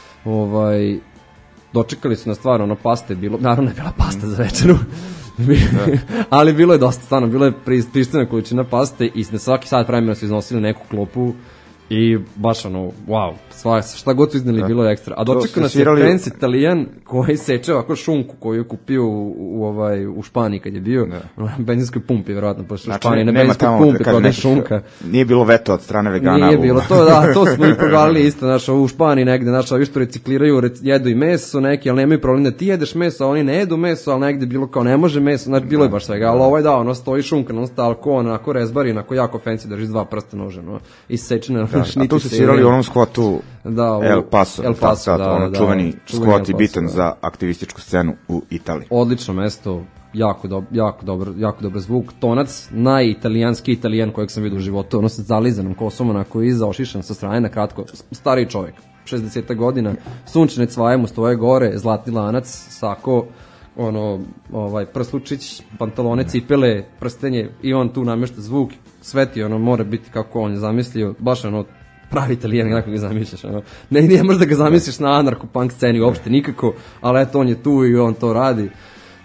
dočekali su na stvar, pasta je bilo, naravno je bila pasta za večeru, ali bilo je dosta, stvarno, bilo je pristojna količina paste i na svaki sat vremena su iznosili neku klopu i baš wow, šta god su izneli bilo je ekstra. A dočekao nas je Prince Italijan koji seče ovako šunku koju je kupio u Španiji kad je bio, benzinskoj pumpi, verovatno, pošto u Španiji na benzinskoj pumpi prodaje šunka. Nije bilo veto od strane vegana. Nije bilo, to smo i provalili isto, u Španiji negde, ovi što recikliraju, jedu i meso neki, ali nemaju problem da ti jedeš meso, a oni ne jedu meso, ali negde bilo kao ne može meso, znači bilo je baš svega, ali stoji šunka, onako rezbari, onako jako fancy, drži 2 prsta nože, i sečene. A tu se svirali u onom skvotu El Paso, čuveni skvot i bitan za aktivističku scenu u Italiji. Odlično mesto, jako dobar zvuk, tonac, najitalijanski Italijan kojeg sam vidio u životu, sa zalizanom kosom, onako iza, ošišan sa strane, na kratko, stariji čovjek, 60 godina, sunčane cvaje mu stoje gore, zlatni lanac, sako, prslučić, pantalone, cipele, prstenje, i on tu namješta zvuk, sveti, mora biti kako on je zamislio, baš pravi Italijan, kako ga zamišljaš, ne možeš da ga zamisliš na anarcho-punk sceni uopšte nikako, ali eto, on je tu i on to radi,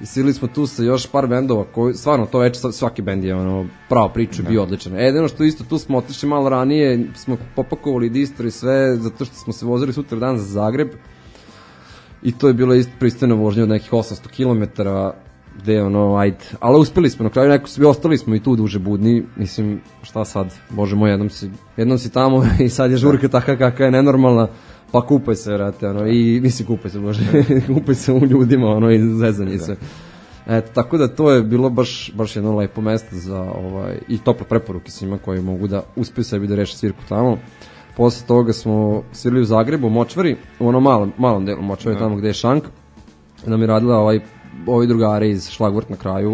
I svirali smo tu sa još par bendova koji, stvarno, to već svaki bend je ono, pravo priču, bio odličan. Jedino što isto, tu smo otišli malo ranije, smo popakovali distro i sve, zato što smo se vozili sutra dan za Zagreb. I to je bilo isto pristojno vožnje od nekih 800 km, gde ono, ajde. Ali uspeli smo na kraju, neko svi ostali smo i tu duže budni. Mislim, šta sad, bože moj, jednom si tamo i sad je žurka taka kakva je nenormalna. Pa kupaj se, vrate, ono, i mislim kupaj se, bože, kupaj se u ljudima, ono, i zezanje se. Eto, tako da to je bilo baš jedno lepo mesto za, i tople preporuke svima koji mogu da uspeju sebi da reše svirku tamo. Posle toga smo svirali u Zagrebu, u Močvari, u onom malom delu Močvari, tamo gde je šank. Nam je radila ovi drugari iz Šlagvort na kraju,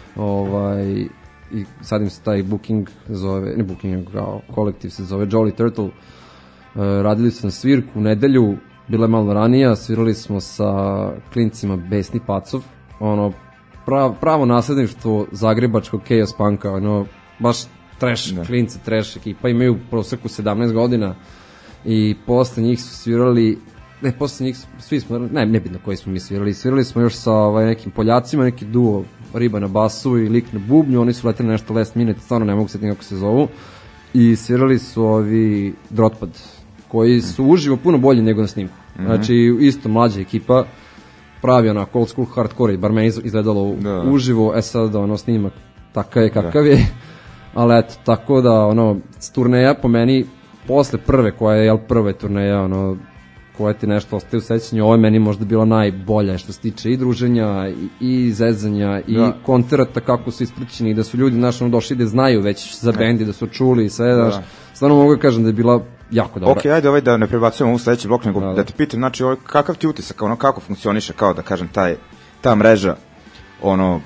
i sad im se taj booking zove, ne booking, kao kolektiv se zove Jolly Turtle. Radili su na svirku u nedelju, bila je malo ranija, svirali smo sa klincima Besni Pacov, ono, pravo nasledništvo zagrebačkog Chaos Punka, ono, baš trash, klinci, trash ekipa, imaju proseku 17 godina i posle njih su svirali, svi smo, nebitno koji smo mi svirali smo još sa nekim Poljacima, neki duo, Riba na basu i Lik na bubnju, oni su leteli nešto last minute, stvarno ne mogu setiti kako se zovu, i svirali su ovi Drotpad, koji su uživo puno bolji nego na snimku. Znači, isto mlađa ekipa, pravi onako old school hardcore, bar meni izgledalo uživo, sad ono snimak takav je kakav je, ali eto, tako da ono, turneja po meni, posle prve, koja je prva turneja, ono, koja ti nešto ostaje u sećanju, ovo je meni možda bila najbolja što se tiče i druženja, i zezanja, i koncerata kako su ispraćeni, da su ljudi došli da znaju već za bendi, da su čuli i sve, stvarno mogu da kažem da je bila jako dobra. Ok, ajde da ne prebacujemo u sledeći blok, nego da te pitam, znači, kakav ti utisak, ono, kako funkcioniše, kao da kažem, ta mreža, ono,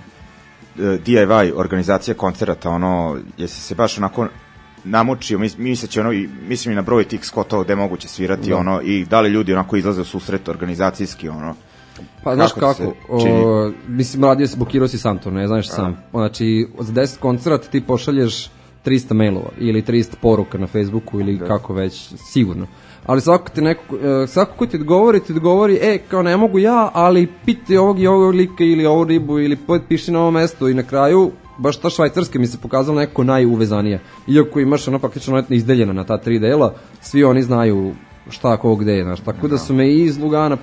DIY organizacija koncerata, ono, jesi se baš onako namučio, misleći ono, mislim i na broj tih skotova gde moguće svirati, ono, i da li ljudi onako izlaze u susret organizacijski, ono. Pa znaš kako, mislim, radio si, bukirao si sam to, ne znaš sam. Znači, za 10 koncerata ti pošalješ 300 mailova ili 300 poruka na Facebooku ili kako već, sigurno. Ali svako ko ti odgovori, kao ne mogu ja, ali piti ovog i ovog lika ili ovu ribu ili piši na ovo mesto, i na kraju baš ta švajcarska mi se pokazala neko najuvezanija. Iako imaš ono praktično izdeljena na ta 3 dela, svi oni znaju šta, ko, gde je, znaš. Tako da su me i iz Lugana,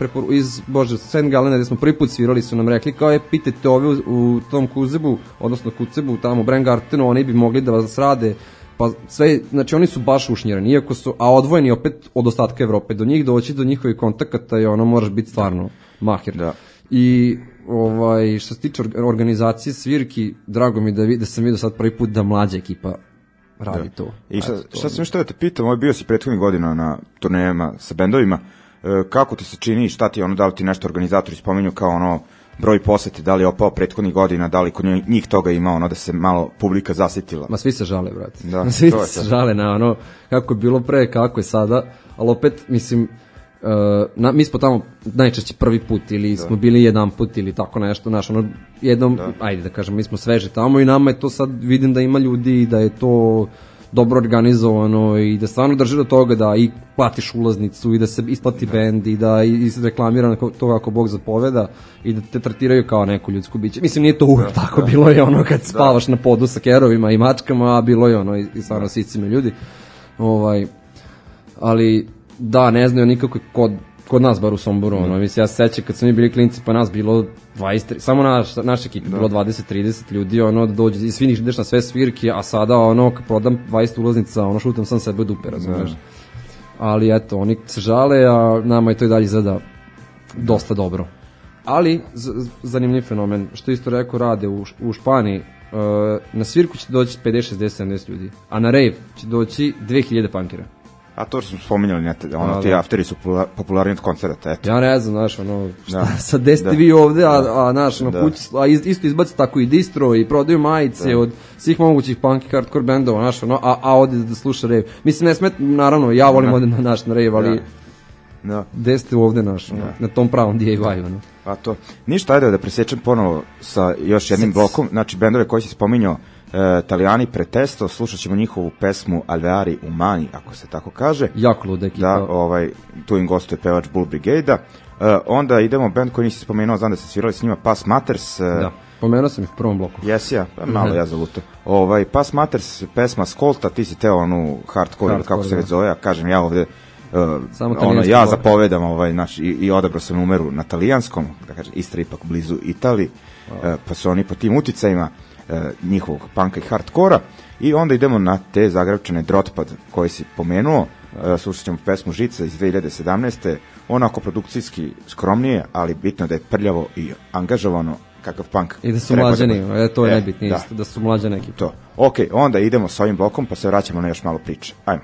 St. Galena, gde smo prvi put svirali, su nam rekli kao pitajte ove u tom Kuzebu, odnosno Kucebu, tamo u Bremgartenu, oni bi mogli da vas rade, pa sve, znači oni su baš ušnjereni, iako su, a odvojeni opet od ostatka Evrope, do njih doći, do njihovih kontakata, i ono moraš biti stvarno mahir. Da. I što se tiče organizacije svirki, drago mi da sam vidio sad prvi put da mlađa ekipa radi to. I šta sam što da te pitam, bio si prethodnih godina na turnejama sa bendovima, kako ti se čini, šta ti ono, da li ti nešto organizatori spominju kao ono broj poseti, da li je opao prethodnih godina, da li kod njih toga ima ono da se malo publika zasitila? Ma svi se žale, brate. Svi se žale na ono kako je bilo pre, kako je sada, ali opet, mislim, mi smo tamo najčešće prvi put ili smo bili jedan put ili tako nešto, znaš, ono, jednom, ajde da kažem, mi smo sveži tamo i nama je to sad, vidim da ima ljudi i da je to dobro organizovano i da stvarno drži do toga da i platiš ulaznicu i da se isplati bend i da se reklamira to kako Bog zapoveda i da te tretiraju kao neko ljudsko biće. Mislim, nije to uvek tako, bilo je ono kad spavaš na podu sa kerovima i mačkama, a bilo je ono i stvarno sicima ljudi. Ali da, ne znaju nikako kod nas, bar u Somboru, mislim, ja se sećam kad smo mi bili klinci, pa nas bilo 20, samo naša ekipa bilo 20-30 ljudi, da dođe, i svi njih ideš na sve svirke, a sada, kad prodam 20 ulaznica, šutam sam sebe od upe, razumiješ. Ali eto, oni se žale, a nama je to i dalje izgleda dosta dobro. Ali, zanimljiv fenomen, što isto rekao rade u Španiji, na svirku će doći 50, 60, 70 ljudi, a na rave će doći 2000 punkera. A to smo spominjali, ti afteri su popularni od koncerta, eto. Ja ne znam, znaš, sad gde ste vi ovde, a naš, kući, a isto izbaci tako i distro i prodaju majice od svih mogućih punk i hardcore bendova, znaš, a ode da sluša rave. Mislim, ne smet, naravno, ja volim ovde na rave, ali gde ste ovde, naš, na tom pravom DIY-u, A to, ništa, ajde da presečem ponovo sa još jednim blokom, znači bendove koji si spominjao, Italijani Pretesto, slušat ćemo njihovu pesmu Alveari Umani, ako se tako kaže. Jako luda ekipa. Da, tu im gostuje pevač Bull Brigade-a. Onda idemo band koji nisi spomenuo, znam da ste svirali s njima, Pass Matters. Da, pomenuo sam ih u prvom bloku. Jesi ja, malo ja zaluto. Pass Matters, pesma Skolta, ti si teo onu hardcore, kako se već zove, ja kažem ja ovde ja zapovedam i odabrao sam numeru na talijanskom, da kažem, Istra ipak blizu Italiji, pa su oni po tim uticajima njihovog punka i hardkora, i onda idemo na te zagravčane Drotpad koji si pomenuo. Slušat ćemo pesmu Žica iz 2017. onako produkcijski skromnije, ali bitno da je prljavo i angažovano kakav punk. I da su mlađani, to je najbitnije, da su mlađane ekipe. To. Ok, onda idemo s ovim blokom pa se vraćamo na još malo priče. Ajmo.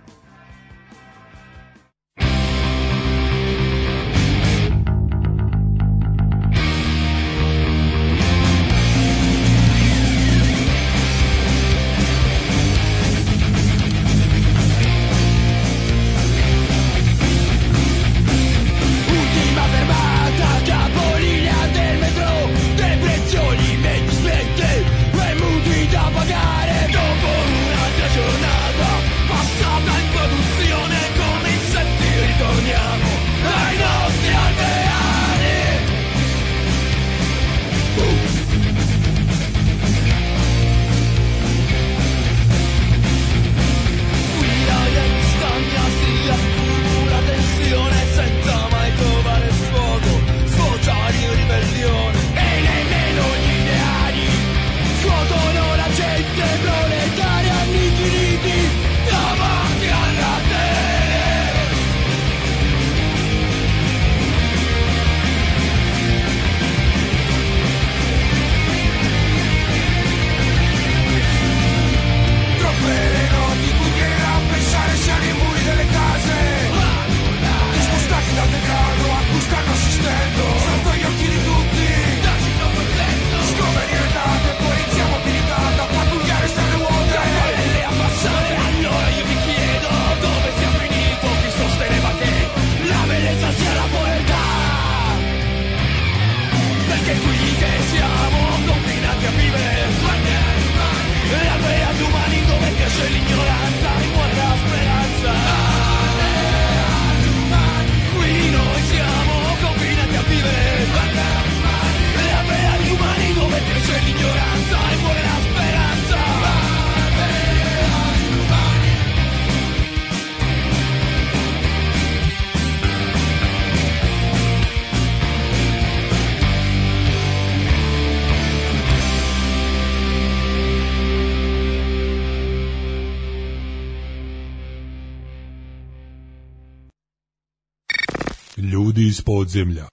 Ljudi iz podzemlja.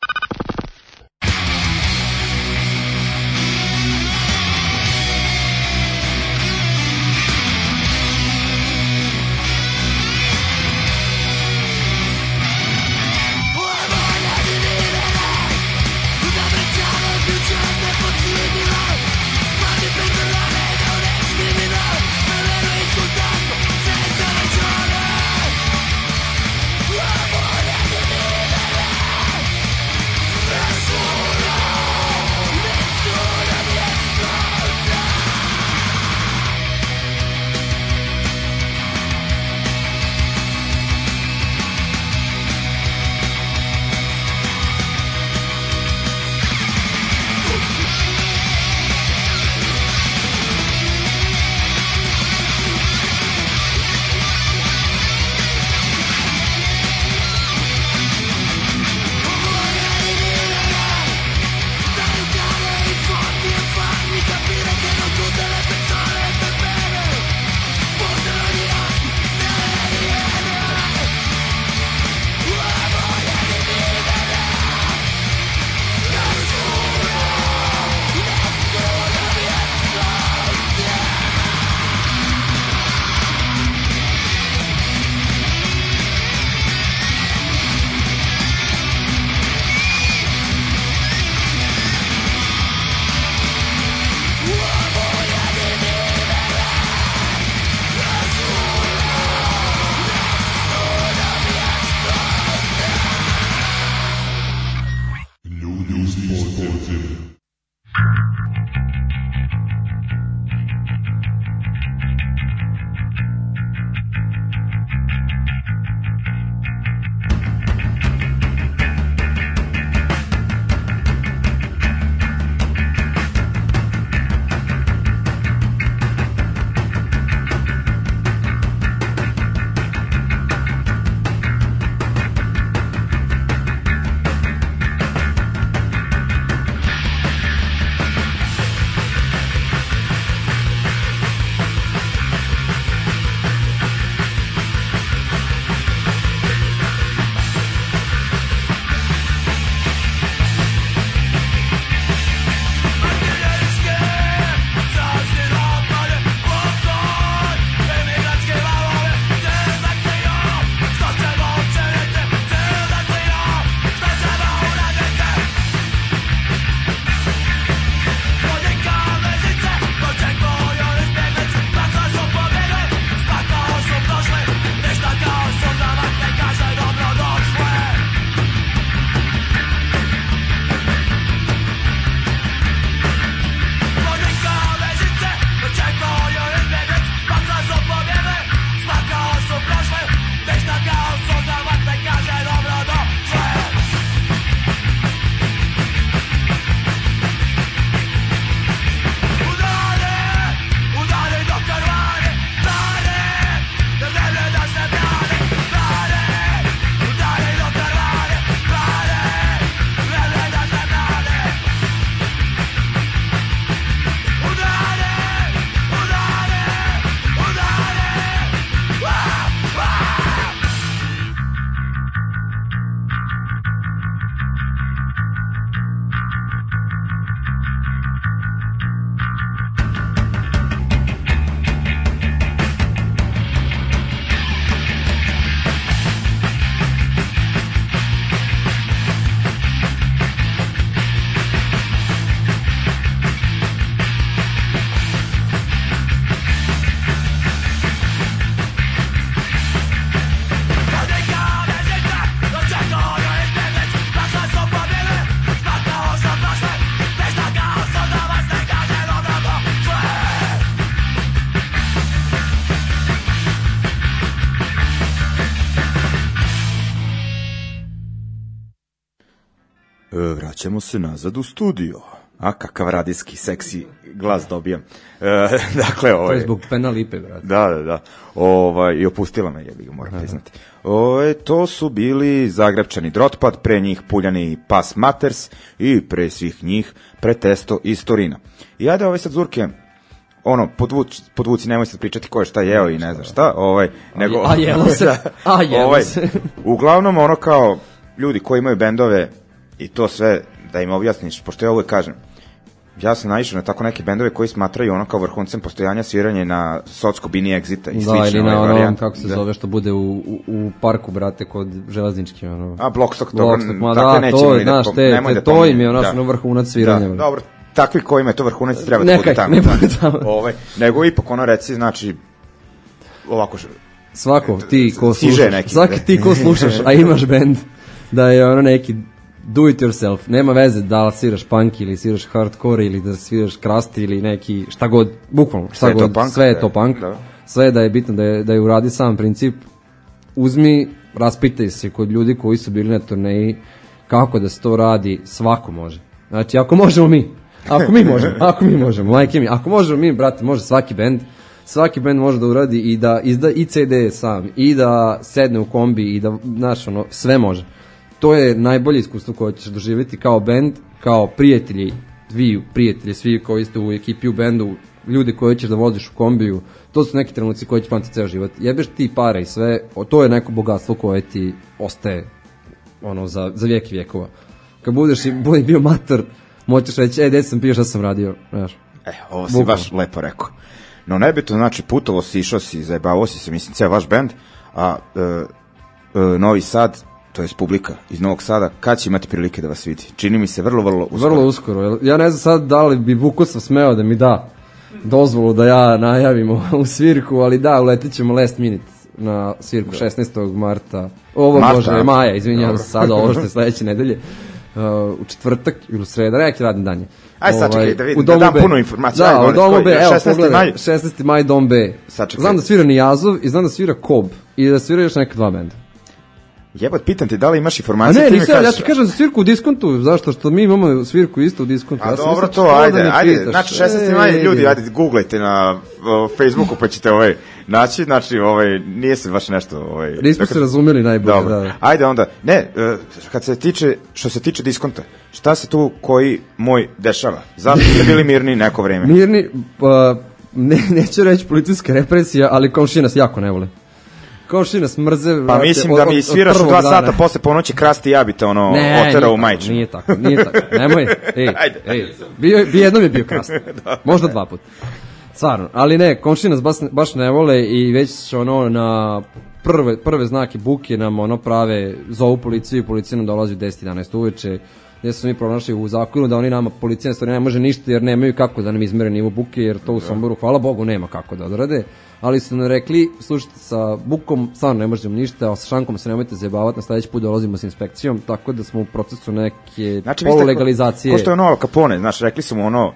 vraćamo se nazad u studio. A kakav radijski, seksi glas dobijam. Dakle, To je zbog pena lipe, brate. Da. I opustila me, jebi ga, moram priznati. To su bili Zagrebčani Drotpad, pre njih Puljani Pas Maters i pre svih njih Pretesto iz Torina. I ajde sad Zurke, podvuci, nemoj sad pričati ko je šta jeo i ne znam šta, nego... A jelo se. Uglavnom, kao ljudi koji imaju bendove i to sve, da im objasniš, pošto ja uvek kažem, ja sam naišao na tako neke bendove koji smatraju kao vrhuncem postojanja sviranje na Socko, Bini, Exita i slične ili na varijante. Kako se zove što bude u parku, brate, kod Železnički. A, Blockstock, to im je vrhunac sviranja. Da, dobro, takvi kojima je to vrhunac treba da bude tamo. Nego ipak reci, znači, ovako... Svaki ti ko slušaš, a imaš bend, da je neki do it yourself, nema veze da li sviraš punk ili sviraš hardcore ili da sviraš krasti ili neki šta god, bukvalno šta god, sve je to punk, sve je da je bitno da je uradi sam princip. Uzmi, raspitaj se kod ljudi koji su bili na turneji kako da se to radi, svako može. Znači, ako možemo mi, ako mi možemo, majke mi, ako možemo mi, brate, može svaki bend može da uradi i da izda i CD sam i da sedne u kombi i da, znaš, sve može. To je najbolje iskustvo koje ćeš doživjeti kao bend, kao prijatelji, svi koji ste u ekipi u bendu, ljudi koje ćeš da voziš u kombiju, to su neki trenuci koji će pamtiti ceo život. Jebeš ti pare i sve, to je neko bogatstvo koje ti ostaje za vijek i vijekova. Kad budeš bio mator, moćeš reći, gde sam pio, šta sam radio, znaš. Ovo si baš lepo rekao. No nebitno, znači, putovo si, išao si, zajebavao si se, mislim, ceo vaš bend, a Novi Sad, to je publika iz Novog Sada, kad će imati prilike da vas vidi? Čini mi se vrlo uskoro. Vrlo uskoro. Ja ne znam sad da li bi Vukosav smeo da mi da dozvolu da ja najavim u svirku, ali da, uletit ćemo last minute na svirku 16. marta. Maja, izvinjavam se sada, ovo što je sledeće nedelje. U četvrtak ili u sredu, neki radni dan je. Aj sad čekaj da vidim, da dam puno informacija. Da, u Domu B, evo pogledaj, 16. maj Dom B. Znam da svira Nijazov i znam da svira Kob i da svira još neka dva benda. Jebat, pitam ti da li imaš informacije? A ne, nisam, ja ti kažem za svirku u diskontu, zašto što mi imamo svirku isto u diskontu. A dobro to, ajde, znači 16. maj, ljudi, ajde, googlajte na Facebooku pa ćete naći, znači nije se baš nešto... Nismo se razumeli najbolje, dobro. Da. Ajde onda, ne, što se tiče diskonta, šta se tu koji moj dešava? Zašto ste bili mirni neko vreme? Mirni, neću reći policijska represija, ali komšije nas jako ne vole. Komšije nas mrze. Pa mislim da mi sviraš 2 sata posle ponoći krasti i ja bi te otera u majčinu. Nije tako, nemoj. Jednom je bio krasti, možda 2 puta. Stvarno, ali ne, komšije nas baš ne vole i već na prve znake buke nam prave, zovu policiju i policija nam dolazi u 10-11 uveče, gdje smo mi pronašli u zakonu da oni nama, policija ne može ništa jer nemaju kako da nam izmere nivo buke, jer to u Somboru, hvala Bogu, nema kako da odrade, ali su nam rekli, slušajte, sa bukom stvarno ne možemo ništa, a sa šankom se nemojte zajebavati, na sledeći put dolazimo s inspekcijom, tako da smo u procesu neke polulegalizacije. Ko što je Al Capone, znaš, rekli su mu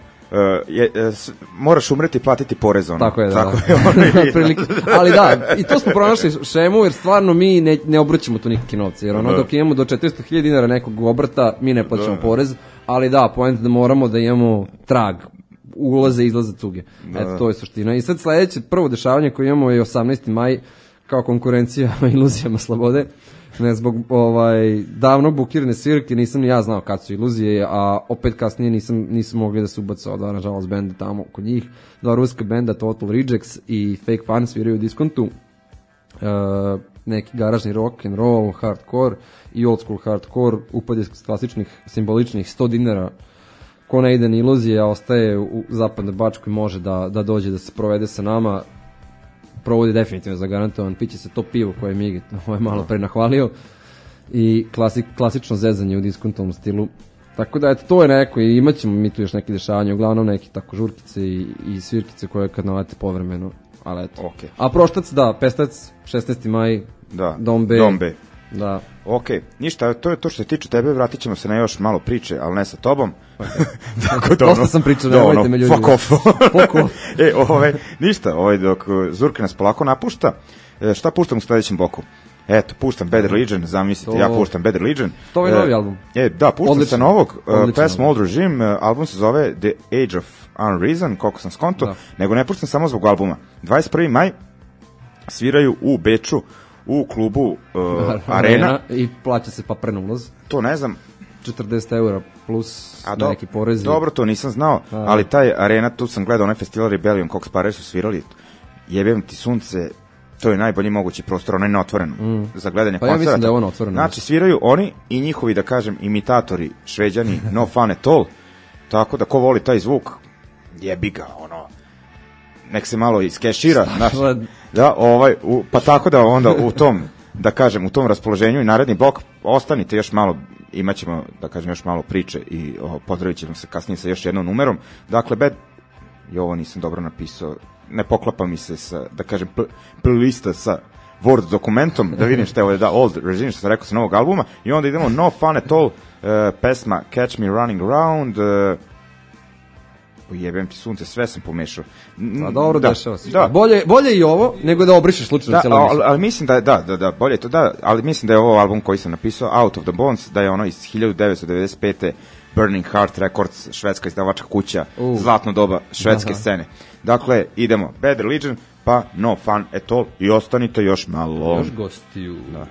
moraš umreti i platiti porez. Tako je, da. Ali da, i to smo pronašli šemu, jer stvarno mi ne obrćemo tu nikakve novce, jer dok imamo do 400.000 dinara nekog obrta, mi ne plaćamo porez, ali da, poenta da moramo da imamo trag, ulaze i izlaze cuge. Eto, to je suština. I sad sledeće prvo dešavanje koje imamo je 18. maj, kao konkurencija iluzijama slobode. Ne, zbog davno bukirane svirke nisam ni ja znao kad su iluzije, a opet kasnije nisam mogli da se ubacao da nažalost benda tamo kod njih. 2 ruska benda, Total Rejects i Fake Fun sviraju u diskontu. Neki garažni rock and roll, hardcore i old school hardcore, upad iz klasičnih simboličnih 100 dinara. Ko ne ide na iluzije, a ostaje u Zapadnoj Bačkoj, može da dođe da se provede sa nama. Provodi definitivno zagarantovan, piće se to pivo koje je Migi malo pre nahvalio i klasično zezanje u diskontovnom stilu. Tako da, eto, to je neko i imat ćemo mi tu još neke dešavanja, uglavnom neki tako žurkice i svirkice koje kad nalete povremeno, ali eto. Okay. A Proštac, da, Pestac, 16. maj, da. Dom B. Da. Ok, ništa, to je to što se tiče tebe, vratit ćemo se na još malo priče, ali ne sa tobom. Tako da dosta sam pričao, nemojte me ljudi. Fuck off. Ništa, dok Zurka nas polako napušta, šta puštam u sledećem bloku? Eto, puštam Bad Religion, zamislite, ja puštam Bad Religion. To je novi album. Da, puštam se novog, pesmu Old album. Regime, album se zove The Age of Unreason, koliko sam skonto, nego ne puštam samo zbog albuma. 21. maj sviraju u Beču, u klubu Arena. I plaća se paprena ulaz. To ne znam. 40 € plus neki porezi. Dobro, to nisam znao, ali taj Arena, tu sam gledao onaj festival Rebellion, koliko spare su svirali, jebem ti sunce, to je najbolji mogući prostor, onaj neotvoren za gledanje koncerta. Ja mislim da je on otvoren. Znači, sviraju oni i njihovi, da kažem, imitatori, Šveđani, No Fun at All, tako da ko voli taj zvuk, jebi ga, ono, nek se malo iskešira, znači, da, pa tako da onda u tom, da kažem, u tom raspoloženju i naredni blok, ostanite još malo, imat ćemo, da kažem, još malo priče i pozdravit ćemo se kasnije sa još jednom numerom. Dakle, i ovo nisam dobro napisao, ne poklapa mi se sa, da kažem, lista sa Word dokumentom, da vidim šta je ovo, da, Old Regime, što sam rekao sa novog albuma, i onda idemo No Fun at All, pesma Catch Me Running Around, jebem ti sunce, sve sam pomešao. A dobro, dešava se. Da. Bolje i ovo, nego da obrišeš slučajno cijelo misli. Ali mislim da je, bolje je to, ali mislim da je ovo album koji sam napisao, Out of the Bones, da je ono iz 1995. Burning Heart Records, švedska izdavačka kuća, zlatno doba švedske scene. Dakle, idemo, Bad Religion, pa No Fun at All, i ostanite još malo. Još gostiju. Da.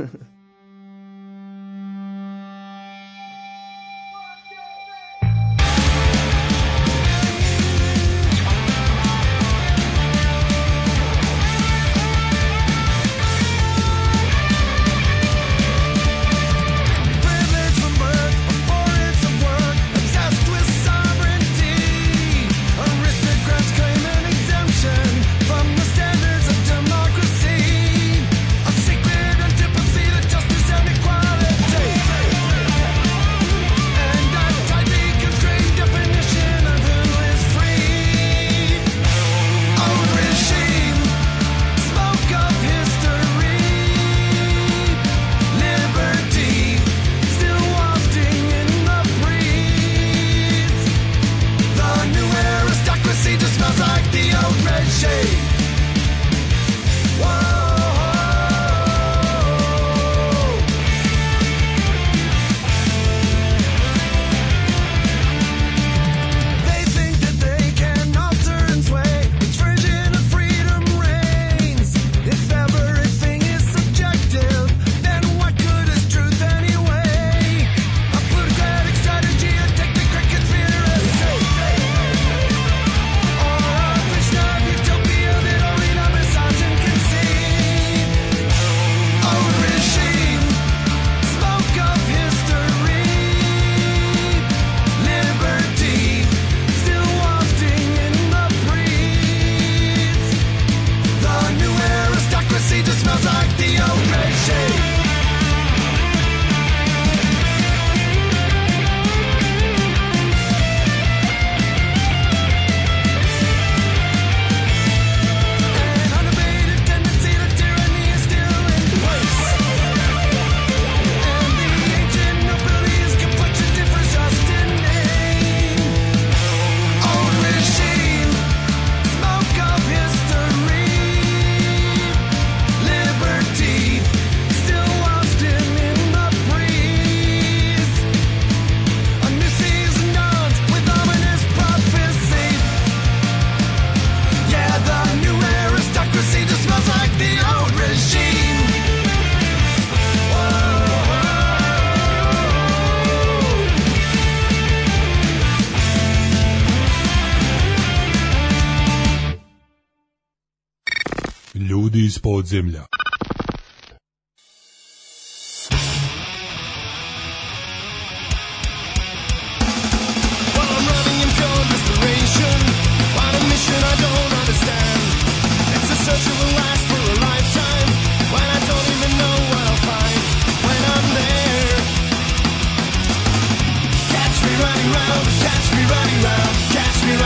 Ljudi iz podzemlja.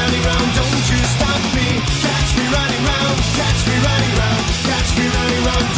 Catch me running round,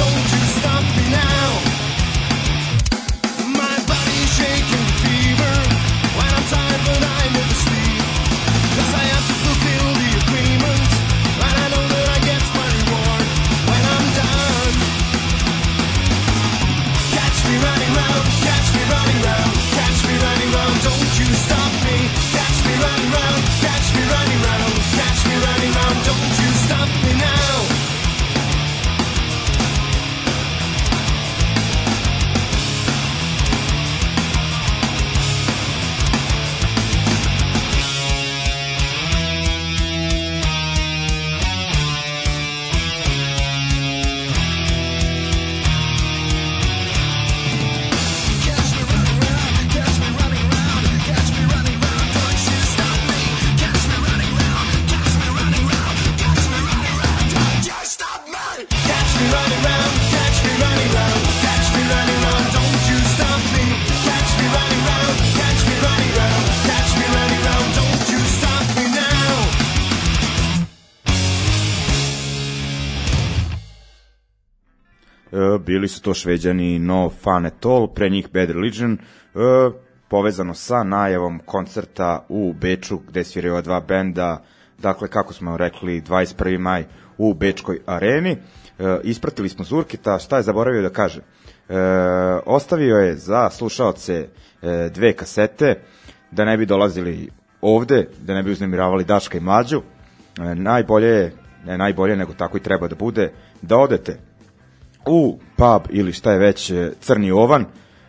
bili su to Šveđani No Fun at All, pre njih Bad Religion, povezano sa najavom koncerta u Beču gde sviraju dva benda, dakle kako smo rekli 21. maj u Bečkoj areni. Ispratili smo Zurkita, šta je zaboravio da kaže? Ostavio je za slušaoce 2 kasete, da ne bi dolazili ovde, da ne bi uznemiravali Daška i Mlađu. Najbolje je, ne najbolje, nego tako i treba da bude, da odete u pub ili šta je već Crni Ovan,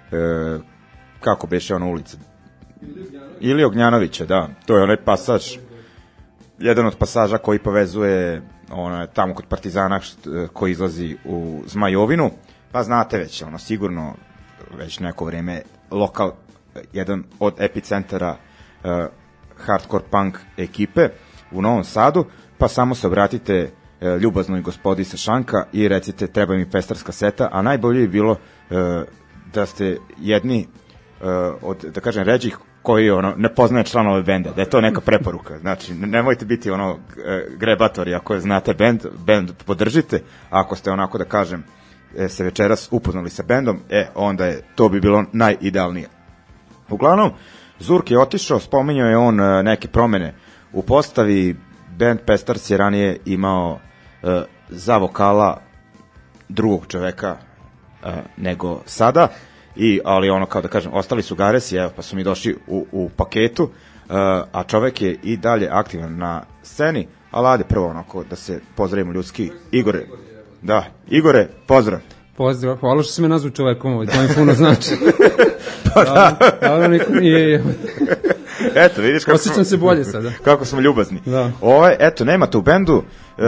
kako beše ona ulica? Ili Ognjanovića, da. To je onaj pasaž, jedan od pasaža koji povezuje tamo kod Partizana koji izlazi u Zmajovinu, pa znate već, sigurno već neko vreme lokal, jedan od epicentara hardcore punk ekipe u Novom Sadu, pa samo se obratite ljubaznoj gospodi sa šanka i recite treba mi pestarska seta, a najbolje je bilo da ste jedni od, da kažem, ređih koji ne poznaje članove benda, da je to neka preporuka. Znači, nemojte biti grebatori, ako znate bend podržite, a ako ste onako, da kažem, se večeras upoznali sa bendom, onda je to bi bilo najidealnije. Uglavnom, Zurk je otišao, spominjao je on neke promene u postavi, band Pestars je ranije imao za vokala drugog čoveka nego sada, ali kao da kažem, ostali su Garesi, pa su mi došli u paketu, a čovek je i dalje aktivan na sceni, ali ajde prvo da se pozdravimo ljudski. Igore, da, Igore, pozdrav. Pozdrav, hvala što si me nazvao čovekom, to mi puno znači. Pa da. Da, niko nije. Eto, vidiš osjećam se bolje sada. Kako smo ljubazni. Da. Eto, nema tu bendu,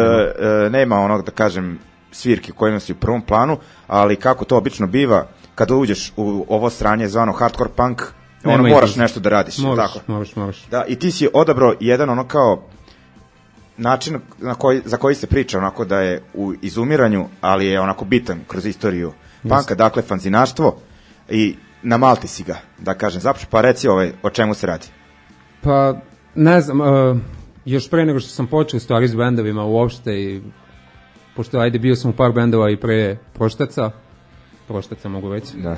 nema da kažem, svirke koje nosi u prvom planu, ali kako to obično biva, kada uđeš u ovo sranje zvano hardcore punk, moraš nešto da radiš. Moraš. Da, i ti si odabrao jedan kao način za koji se priča da je u izumiranju, ali je bitan kroz istoriju punka, dakle fanzinaštvo, i na Malti si ga, da kažem, zapravo, pa reci o čemu se radi. Pa, ne znam, još pre nego što sam počeo stvari s bendovima uopšte, i pošto bio sam u par bendova i pre Proštaca mogu reći. Da.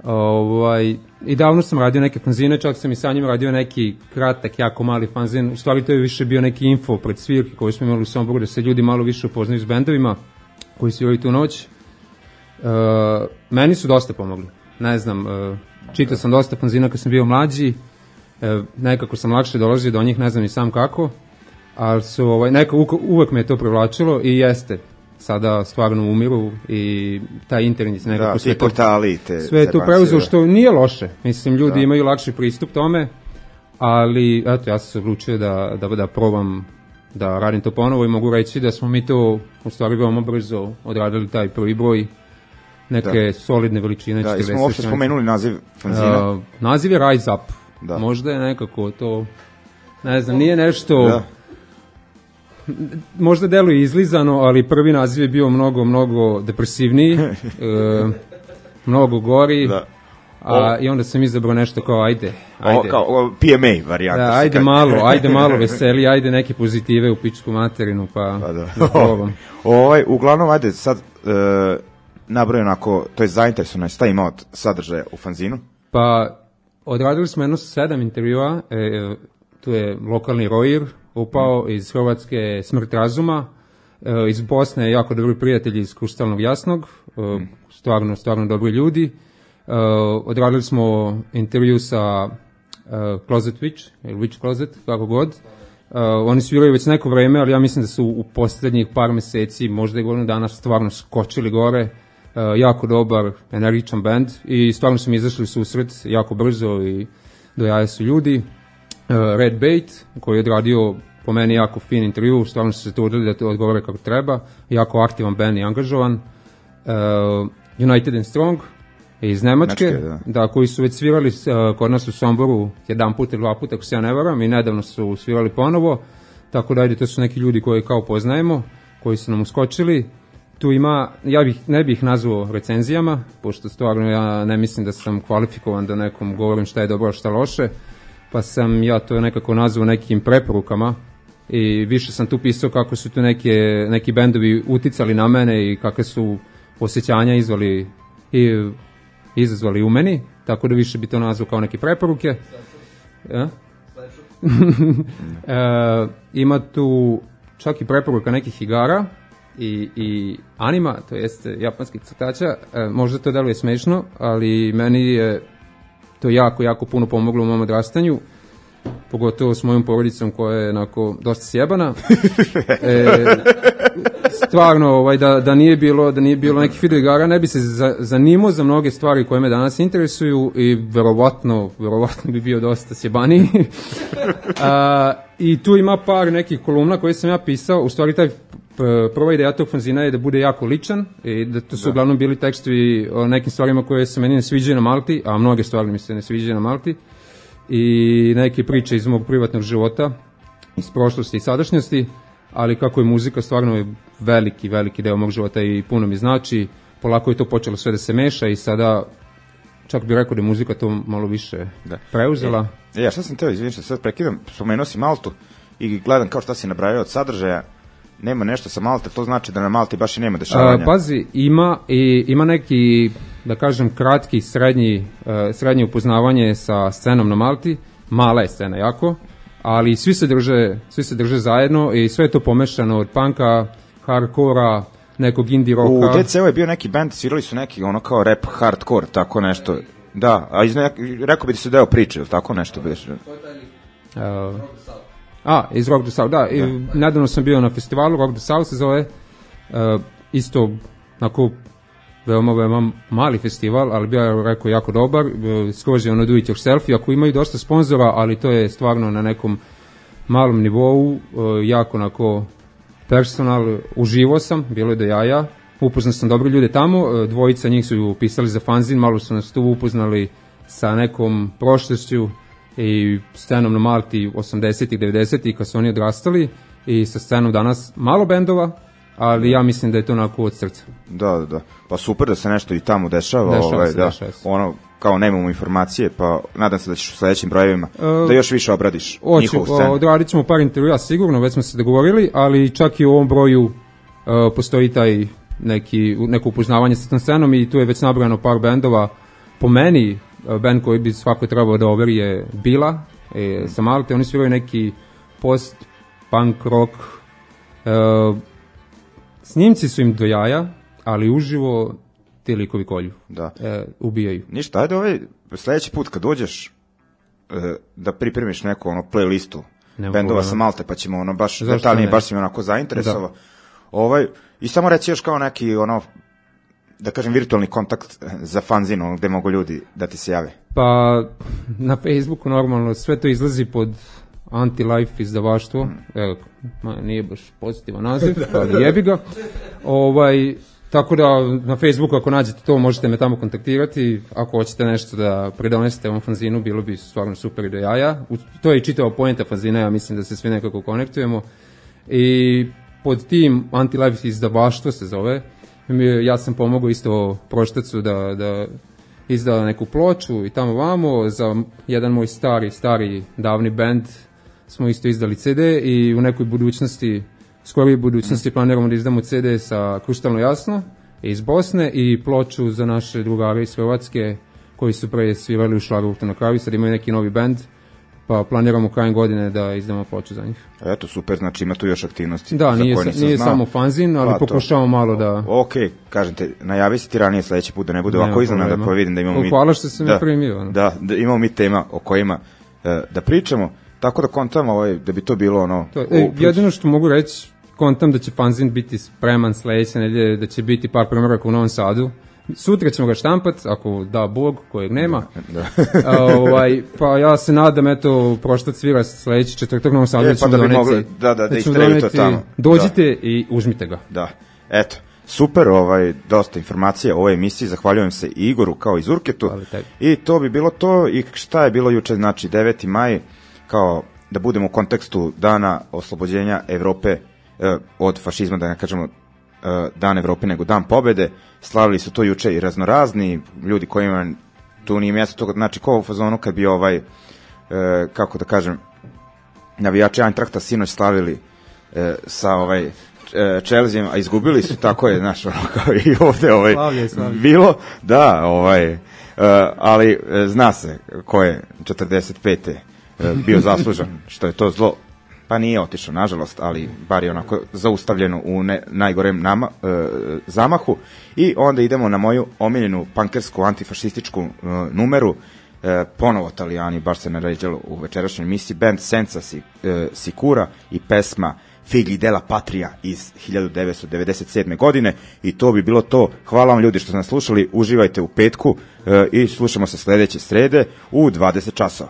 I davno sam radio neke fanzine, čak sam i sa njim radio neki kratak, jako mali fanzin. U stvari to je više bio neki info pred svirke koji smo imali u Somboru, da se ljudi malo više upoznaju s bendovima koji sviraju tu noć. Meni su dosta pomogli. Ne znam, čitao sam dosta fanzina kad sam bio mlađi, nekako sam lakše dolazio do njih, ne znam ni sam kako, ali su uvek me je to privlačilo i jeste. Sada stvarno umiru i taj internet nekako sve portali sve je to preuzeo, što nije loše. Mislim, ljudi imaju lakši pristup tome, ali eto, ja sam se odlučio da probam da radim to ponovo i mogu reći da smo mi to u stvari veoma brzo odradili taj prvi broj, neke solidne veličine. Da, i smo uopšte spomenuli naziv fanzina. Naziv je Rise Up. Da. Možda je nekako to, ne znam, nije nešto... Da. Možda deluje izlizano, ali prvi naziv je bio mnogo depresivniji, mnogo gori, i onda sam izabrao nešto kao ajde. Kao PMA varijanta. Da, ajde malo veseli, ajde neke pozitive u pičku materinu, pa da probam. Uglavnom, ajde sad nabrojeno to je zainteresovano, šta ima od sadržaja u fanzinu? Pa, odradili smo 7 intervjua, tu je lokalni Roir, upao iz Hrvatske Smrt razuma, iz Bosne jako dobri prijatelji iz Kristalnog jasnog, stvarno dobri ljudi. Odradili smo intervju sa Closet Witch, ili Witch Closet, kako god. Oni sviraju već neko vreme, ali ja mislim da su u posljednjih par meseci, možda i godinu dana, stvarno skočili gore. Jako dobar, energičan band i stvarno su mi izašli susret jako brzo i do jaja su ljudi. Red Bait, koji je odradio po meni jako fin intervju, stvarno su se trudili da to odgovore kako treba, jako aktivan band i angažovan. United and Strong iz Nemačke, da, koji su već svirali kod nas u Somboru jedan put ili 2 puta, ako se ja ne varam, i nedavno su svirali ponovo, tako da to su neki ljudi koji kao poznajemo, koji su nam uskočili. Tu ima, ne bih nazvao recenzijama, pošto stvarno ja ne mislim da sam kvalifikovan da nekom govorim šta je dobro, šta loše, pa sam ja to nekako nazvao nekim preporukama i više sam tu pisao kako su tu neki bendovi uticali na mene i kakve su osjećanja izazvali u meni, tako da više bi to nazvao kao neke preporuke. Ima tu čak i preporuka nekih igara i anima, to jeste japanskih crtača. Možda to deluje smešno, ali meni je to jako, jako puno pomoglo u mom odrastanju, pogotovo s mojom porodicom koja je onako dosta sjebana. Stvarno, da nije bilo nekih video igara, ne bi se zanimao za mnoge stvari koje me danas interesuju i verovatno bi bio dosta sjebaniji. I tu ima par nekih kolumna koje sam ja pisao, u stvari prva ideja tog fanzina je da bude jako ličan i da to su uglavnom bili tekstovi o nekim stvarima koje se meni ne sviđaju na Malti, a mnoge stvari mi se ne sviđaju na Malti, i neke priče iz mog privatnog života, iz prošlosti i sadašnjosti, ali kako je muzika stvarno je veliki deo mog života i puno mi znači, polako je to počelo sve da se meša i sada čak bih rekao da je muzika to malo više preuzela. Ja šta sam teo, izvinim što sad prekidam, spomenuo si Maltu i gledam kao šta si nabrajao od sadržaja, nema nešto sa Malte, to znači da na Malti baš i nema dešavanja. Pazi, ima neki, da kažem, kratki, srednje upoznavanje sa scenom na Malti, mala je scena jako, ali svi se drže zajedno i sve je to pomešano od punka, hardkora, nekog indie rocka. U DCO je bio neki band, svirali su neki ono kao rap, hardcore, tako nešto. Da, a rekao bi da su deo priče, ili tako nešto biš? Iz Rock the South, da. Nedavno sam bio na festivalu, Rock the South se zove, isto onako veoma mali festival, ali bio je, rekao, jako dobar, skroz je ono do it yourself, iako imaju dosta sponzora, ali to je stvarno na nekom malom nivou, jako onako personal, uživo sam, bilo je do jaja, upoznao sam dobre ljude tamo, dvojica njih su pisali za fanzin, malo su nas tu upoznali sa nekom prošlošću i scenom na Malti 80-ih, 90-ih kad su oni odrastali i sa scenom danas malo bendova, ali ja mislim da je to onako od srca. Da, pa super da se nešto i tamo dešava. Dešava se. Ono, kao nemamo informacije, pa nadam se da ćeš u sledećim brojevima da još više obradiš njihovu scenu. Odradit ćemo par intervjua sigurno, već smo se dogovorili, ali čak i u ovom broju postoji taj neko upoznavanje sa tom scenom i tu je već nabrojano par bendova. Po meni, band koji bi svako trebao da overi je Bila sa Malte, oni sviraju neki post-punk rock. Snimci su im do jaja, ali uživo ti likovi kolju. Ubijaju. Ništa, ajde sledeći put kad dođeš da pripremiš neku playlistu bendova sa Malte, pa ćemo baš detaljnije, baš si me onako zainteresovao. I samo reći još kao neki da kažem virtualni kontakt za fanzin, gde mogu ljudi da ti se jave. Pa na Facebooku normalno sve to izlazi pod Anti-Life izdavaštvo, nije baš pozitivan naziv, ali jebi ga. Tako da na Facebooku ako nađete to možete me tamo kontaktirati, ako hoćete nešto da pridonesete ovom fanzinu, bilo bi stvarno super i do jaja. To je i čitava poenta fanzina, ja mislim da se svi nekako konektujemo. I pod tim Anti-Life izdavaštvo se zove, ja sam pomogao isto Proštacu da izda neku ploču i tamo vamo, za jedan moj stari davni band smo isto izdali CD i u nekoj budućnosti, skorije budućnosti planiramo da izdamo CD sa Kristalno jasno iz Bosne i ploču za naše drugare iz Hrvatske koji su pre svirali u Šlagvortu na kraju, sad imaju neki novi band, pa planiramo krajem godine da izdamo ploču za njih. Eto, super, znači ima tu još aktivnosti. Da, nije samo fanzin, ali pokušavamo malo da... Ok, kažem te, najavi si ti ranije sledeći put da ne bude ovako iznenada, pa vidim da imamo mi... Hvala što se mi primio. Da, imamo mi tema o kojima da pričamo, tako da kontam da bi to bilo jedino što mogu reći, kontam da će fanzin biti spreman sledeće nedelje, da će biti par primjeraka u Novom Sadu. Sutra ćemo ga štampat, ako da Bog, kojeg nema. Pa ja se nadam, Proštac svira sledeći četvrtak u Novom Sadu. Pa da bi mogli da istraju to tamo. Dođite i uzmite ga. Da, eto. Super, dosta informacija o ovoj emisiji, zahvaljujem se i Igoru kao i Zurketu. I to bi bilo to. I šta je bilo juče, znači 9. maj, kao da budemo u kontekstu dana oslobođenja Evrope od fašizma, da ne kažemo dan Evrope, nego dan pobede. Slavili su to juče i raznorazni ljudi kojima tu nije mjesto toga, znači ko u fazonu kad bi kako da kažem, navijači Eintrachta sinoć slavili sa Chelsea, a izgubili su, tako je, znaš, ono, kao i ovde Slavlje. bilo, da, ali zna se ko je 45. bio zaslužan, što je to zlo, pa nije otišao, nažalost, ali bar je onako zaustavljeno u najgorem zamahu. I onda idemo na moju omiljenu pankersku antifašističku numeru, ponovo Italijani, baš se naređalo u večerašnjoj emisiji, band Senza Sicura i pesma Figli della Patria iz 1997. godine, i to bi bilo to. Hvala vam ljudi što ste nas slušali, uživajte u petku i slušamo se sledeće srede u 20 časova.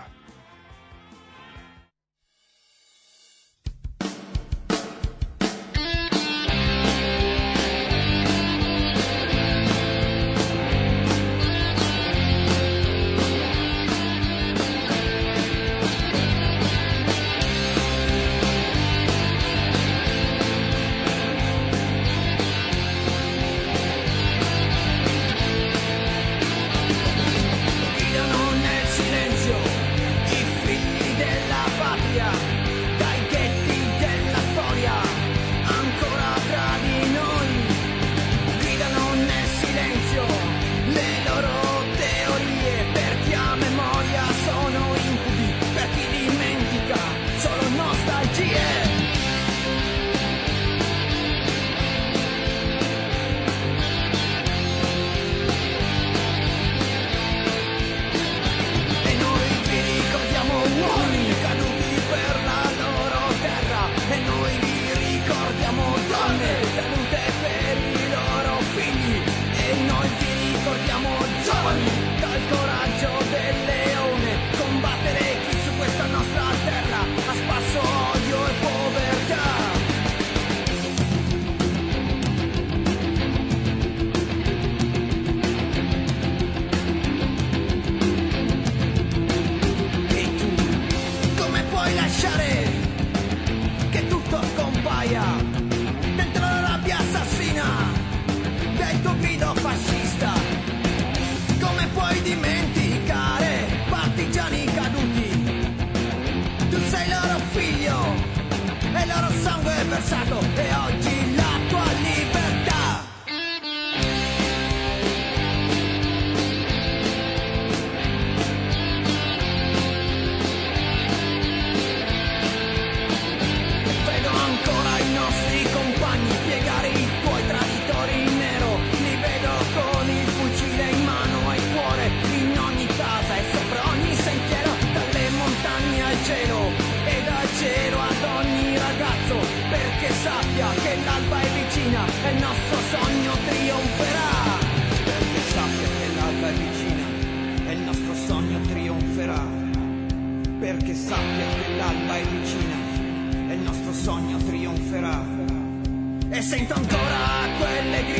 Perché sappia che l'alba è vicina e il nostro sogno trionferà. E sento ancora quelle